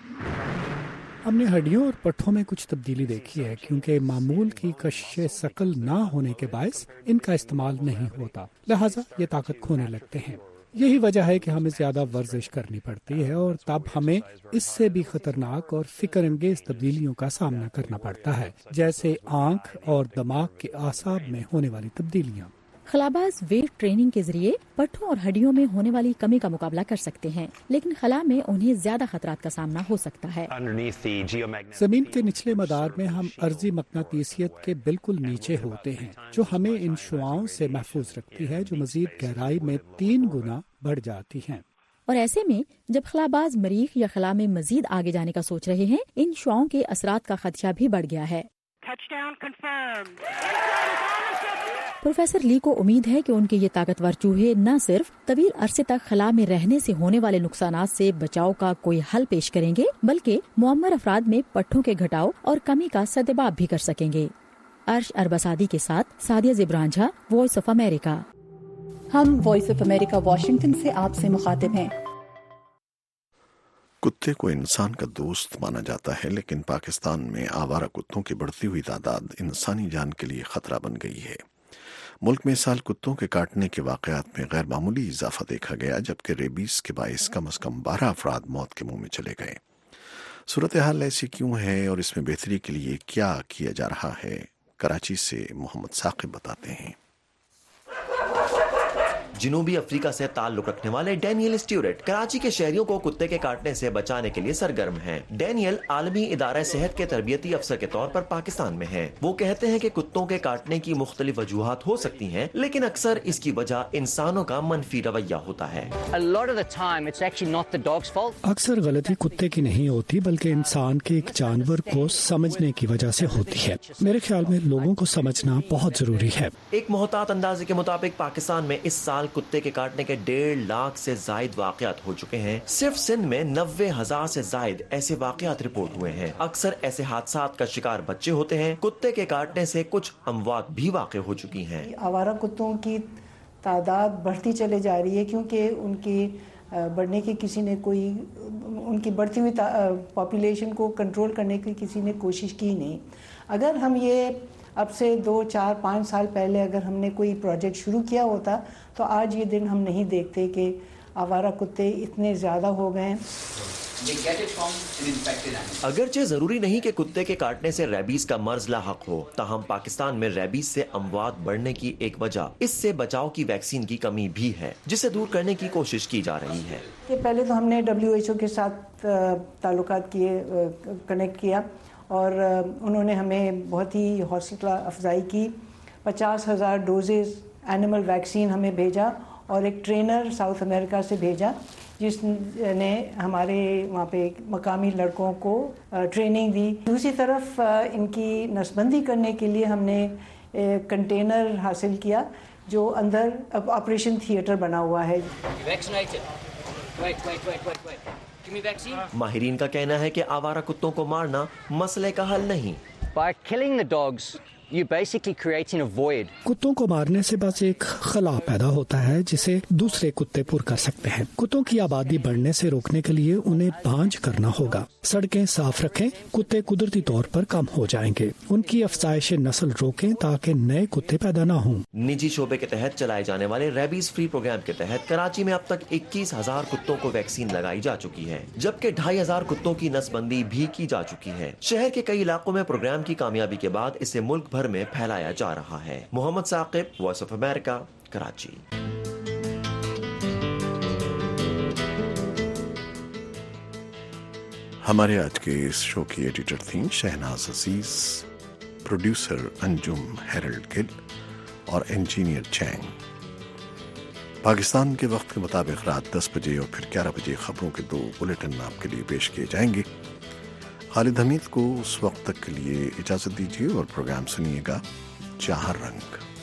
हमने हड्डियों और पट्ठों में कुछ तब्दीली देखी है, क्योंकि मामूल की कशिश शकल न होने के बायस इनका इस्तेमाल नहीं होता, लिहाजा ये ताकत खोने लगते हैं। यही वजह है कि हमें ज्यादा वर्जिश करनी पड़ती है, और तब हमें इससे भी खतरनाक और फिक्र अंगेज तब्दीलियों का सामना करना पड़ता है, जैसे आंख और दिमाग के आसाब में होने वाली तब्दीलियाँ। खलाबाज वेट ट्रेनिंग के जरिए पट्ठों और हड्डियों में होने वाली कमी का मुकाबला कर सकते हैं, लेकिन खला में उन्हें ज्यादा खतरात का सामना हो सकता है। जमीन के निचले मदार में हम अर्जी मकनातीसियत के बिल्कुल नीचे होते हैं, जो हमें इन शुआओं से महफूज रखती है, जो मजीद गहराई में तीन गुना बढ़ जाती हैं। और ऐसे में जब खलाबाज मरीख या खला में मजीद आगे जाने का सोच रहे हैं, इन शुआओं के असरात का खदशा भी बढ़ गया है। प्रोफेसर ली को उम्मीद है कि उनके ये ताकतवर चूहे न सिर्फ तवील अरसे तक खला में रहने से होने वाले नुकसानात से बचाव का कोई हल पेश करेंगे, बल्कि मुअम्मर अफराद में पट्ठों के घटाव और कमी का सद्देबाब भी कर सकेंगे। अर्श अरबसादी के साथ सादिया ज़िब्रांझा, वॉइस ऑफ अमेरिका। हम वॉइस ऑफ अमेरिका वाशिंगटन से आपसे मुखातिब हैं। कुत्ते को इंसान का दोस्त माना जाता है, लेकिन पाकिस्तान में आवारा कुत्तों की बढ़ती हुई तादाद इंसानी जान के लिए खतरा बन गई है। मुल्क में इस साल कुत्तों के काटने के वाकयात में गैर मामूली इजाफा देखा गया, जबकि रेबीज के बायस कम अज कम बारह अफराद मौत के मुंह में चले गए। सूरत हाल ऐसी क्यों है और इसमें बेहतरी के लिए क्या किया जा रहा है? कराची से मोहम्मद साकिब बताते हैं। जनूबी अफ्रीका से ताल्लुक रखने वाले डैनियल स्ट्यूरेट कराची के शहरियों को कुत्ते के काटने से बचाने के लिए सरगर्म हैं। डैनियल आलमी इदारा सेहत के तरबियती अफसर के तौर पर पाकिस्तान में हैं। वो कहते हैं कि कुत्तों के काटने की मुख्तलिफ वजूहात हो सकती हैं, लेकिन अक्सर इसकी वजह इंसानों का मनफी रवैया होता है। अक्सर गलती कुत्ते की नहीं होती, बल्कि इंसान के एक जानवर को समझने की वजह से होती है। मेरे ख्याल में लोगों को समझना बहुत जरूरी है। एक मोहतात अंदाजे के मुताबिक पाकिस्तान में इस साल कुत्ते के काटने के डेढ़ लाख से जायद वाकयात हो चुके हैं। सिर्फ सिंध में नब्बे हजार से जायद ऐसे वाकयात रिपोर्ट हुए हैं। अक्सर ऐसे हादसात का शिकार बच्चे होते हैं। कुत्ते के काटने से कुछ अमवात भी वाक़ हो चुकी हैं। आवारा कुत्तों की तादाद बढ़ती चली जा रही है, क्योंकि उनकी बढ़ने की किसी ने कोई उनकी बढ़ती हुई पॉपुलेशन को कंट्रोल करने की किसी ने कोशिश की नहीं। अगर हम ये अब से दो चार पाँच साल पहले अगर हमने कोई प्रोजेक्ट शुरू किया होता, तो आज ये दिन हम नहीं देखते कि आवारा कुत्ते इतने ज़्यादा हो गए हैं। अगरचे जरूरी नहीं कि कुत्ते के काटने से रेबीज का मर्ज लाहक हो, ताहम पाकिस्तान में रेबीज से अमवात बढ़ने की एक वजह इससे बचाव की वैक्सीन की कमी भी है, जिसे दूर करने की कोशिश की जा रही है। कि पहले तो हमने डब्ल्यू एच ओ के साथ ताल्लुकात किए, कनेक्ट किया, और उन्होंने हमें बहुत ही हौसला अफजाई की। पचास हज़ार डोजेज एनिमल वैक्सीन हमें भेजा, और एक ट्रेनर साउथ अमेरिका से भेजा जिसने हमारे वहाँ पे मकामी लड़कों को ट्रेनिंग दी। दूसरी तरफ इनकी नसबंदी करने के लिए हमने कंटेनर हासिल किया जो अंदर ऑपरेशन थिएटर बना हुआ है। माहिरीन का कहना है कि आवारा कुत्तों को मारना मसले का हल नहीं। By killing the dogs, you're basically creating a void. कुत्तों को मारने से बस एक खला पैदा होता है जिसे दूसरे कुत्ते पुर कर सकते हैं। कुत्तों की आबादी बढ़ने से रोकने के लिए उन्हें बांझ करना होगा। सड़कें साफ रखें, कुत्ते कुदरती तौर पर कम हो जाएंगे। उनकी अफजाइश नस्ल रोकें ताकि नए कुत्ते पैदा न हों। निजी शोबे के तहत चलाए जाने वाले रेबीज फ्री प्रोग्राम के तहत कराची में अब तक इक्कीस हजार कुत्तों को वैक्सीन लगाई जा चुकी है, जबकि ढाई हजार कुत्तों की नसबंदी भी की जा चुकी है। शहर के कई इलाकों में प्रोग्राम की कामयाबी के बाद इसे मुल्क भर में फैलाया जा रहा है। Mohammad Saqib, voice of America, Karachi. हमारे आज के इस शो की एडिटर थी शहनाज अजीज, प्रोड्यूसर अंजुम हेरल्ड गिल और इंजीनियर चैंग। पाकिस्तान के वक्त के मुताबिक रात दस बजे और फिर ग्यारह बजे खबरों के दो बुलेटिन आपके लिए पेश किए जाएंगे। खालिद हमीद को उस वक्त तक के लिए इजाजत दीजिए और प्रोग्राम सुनिएगा चार रंग।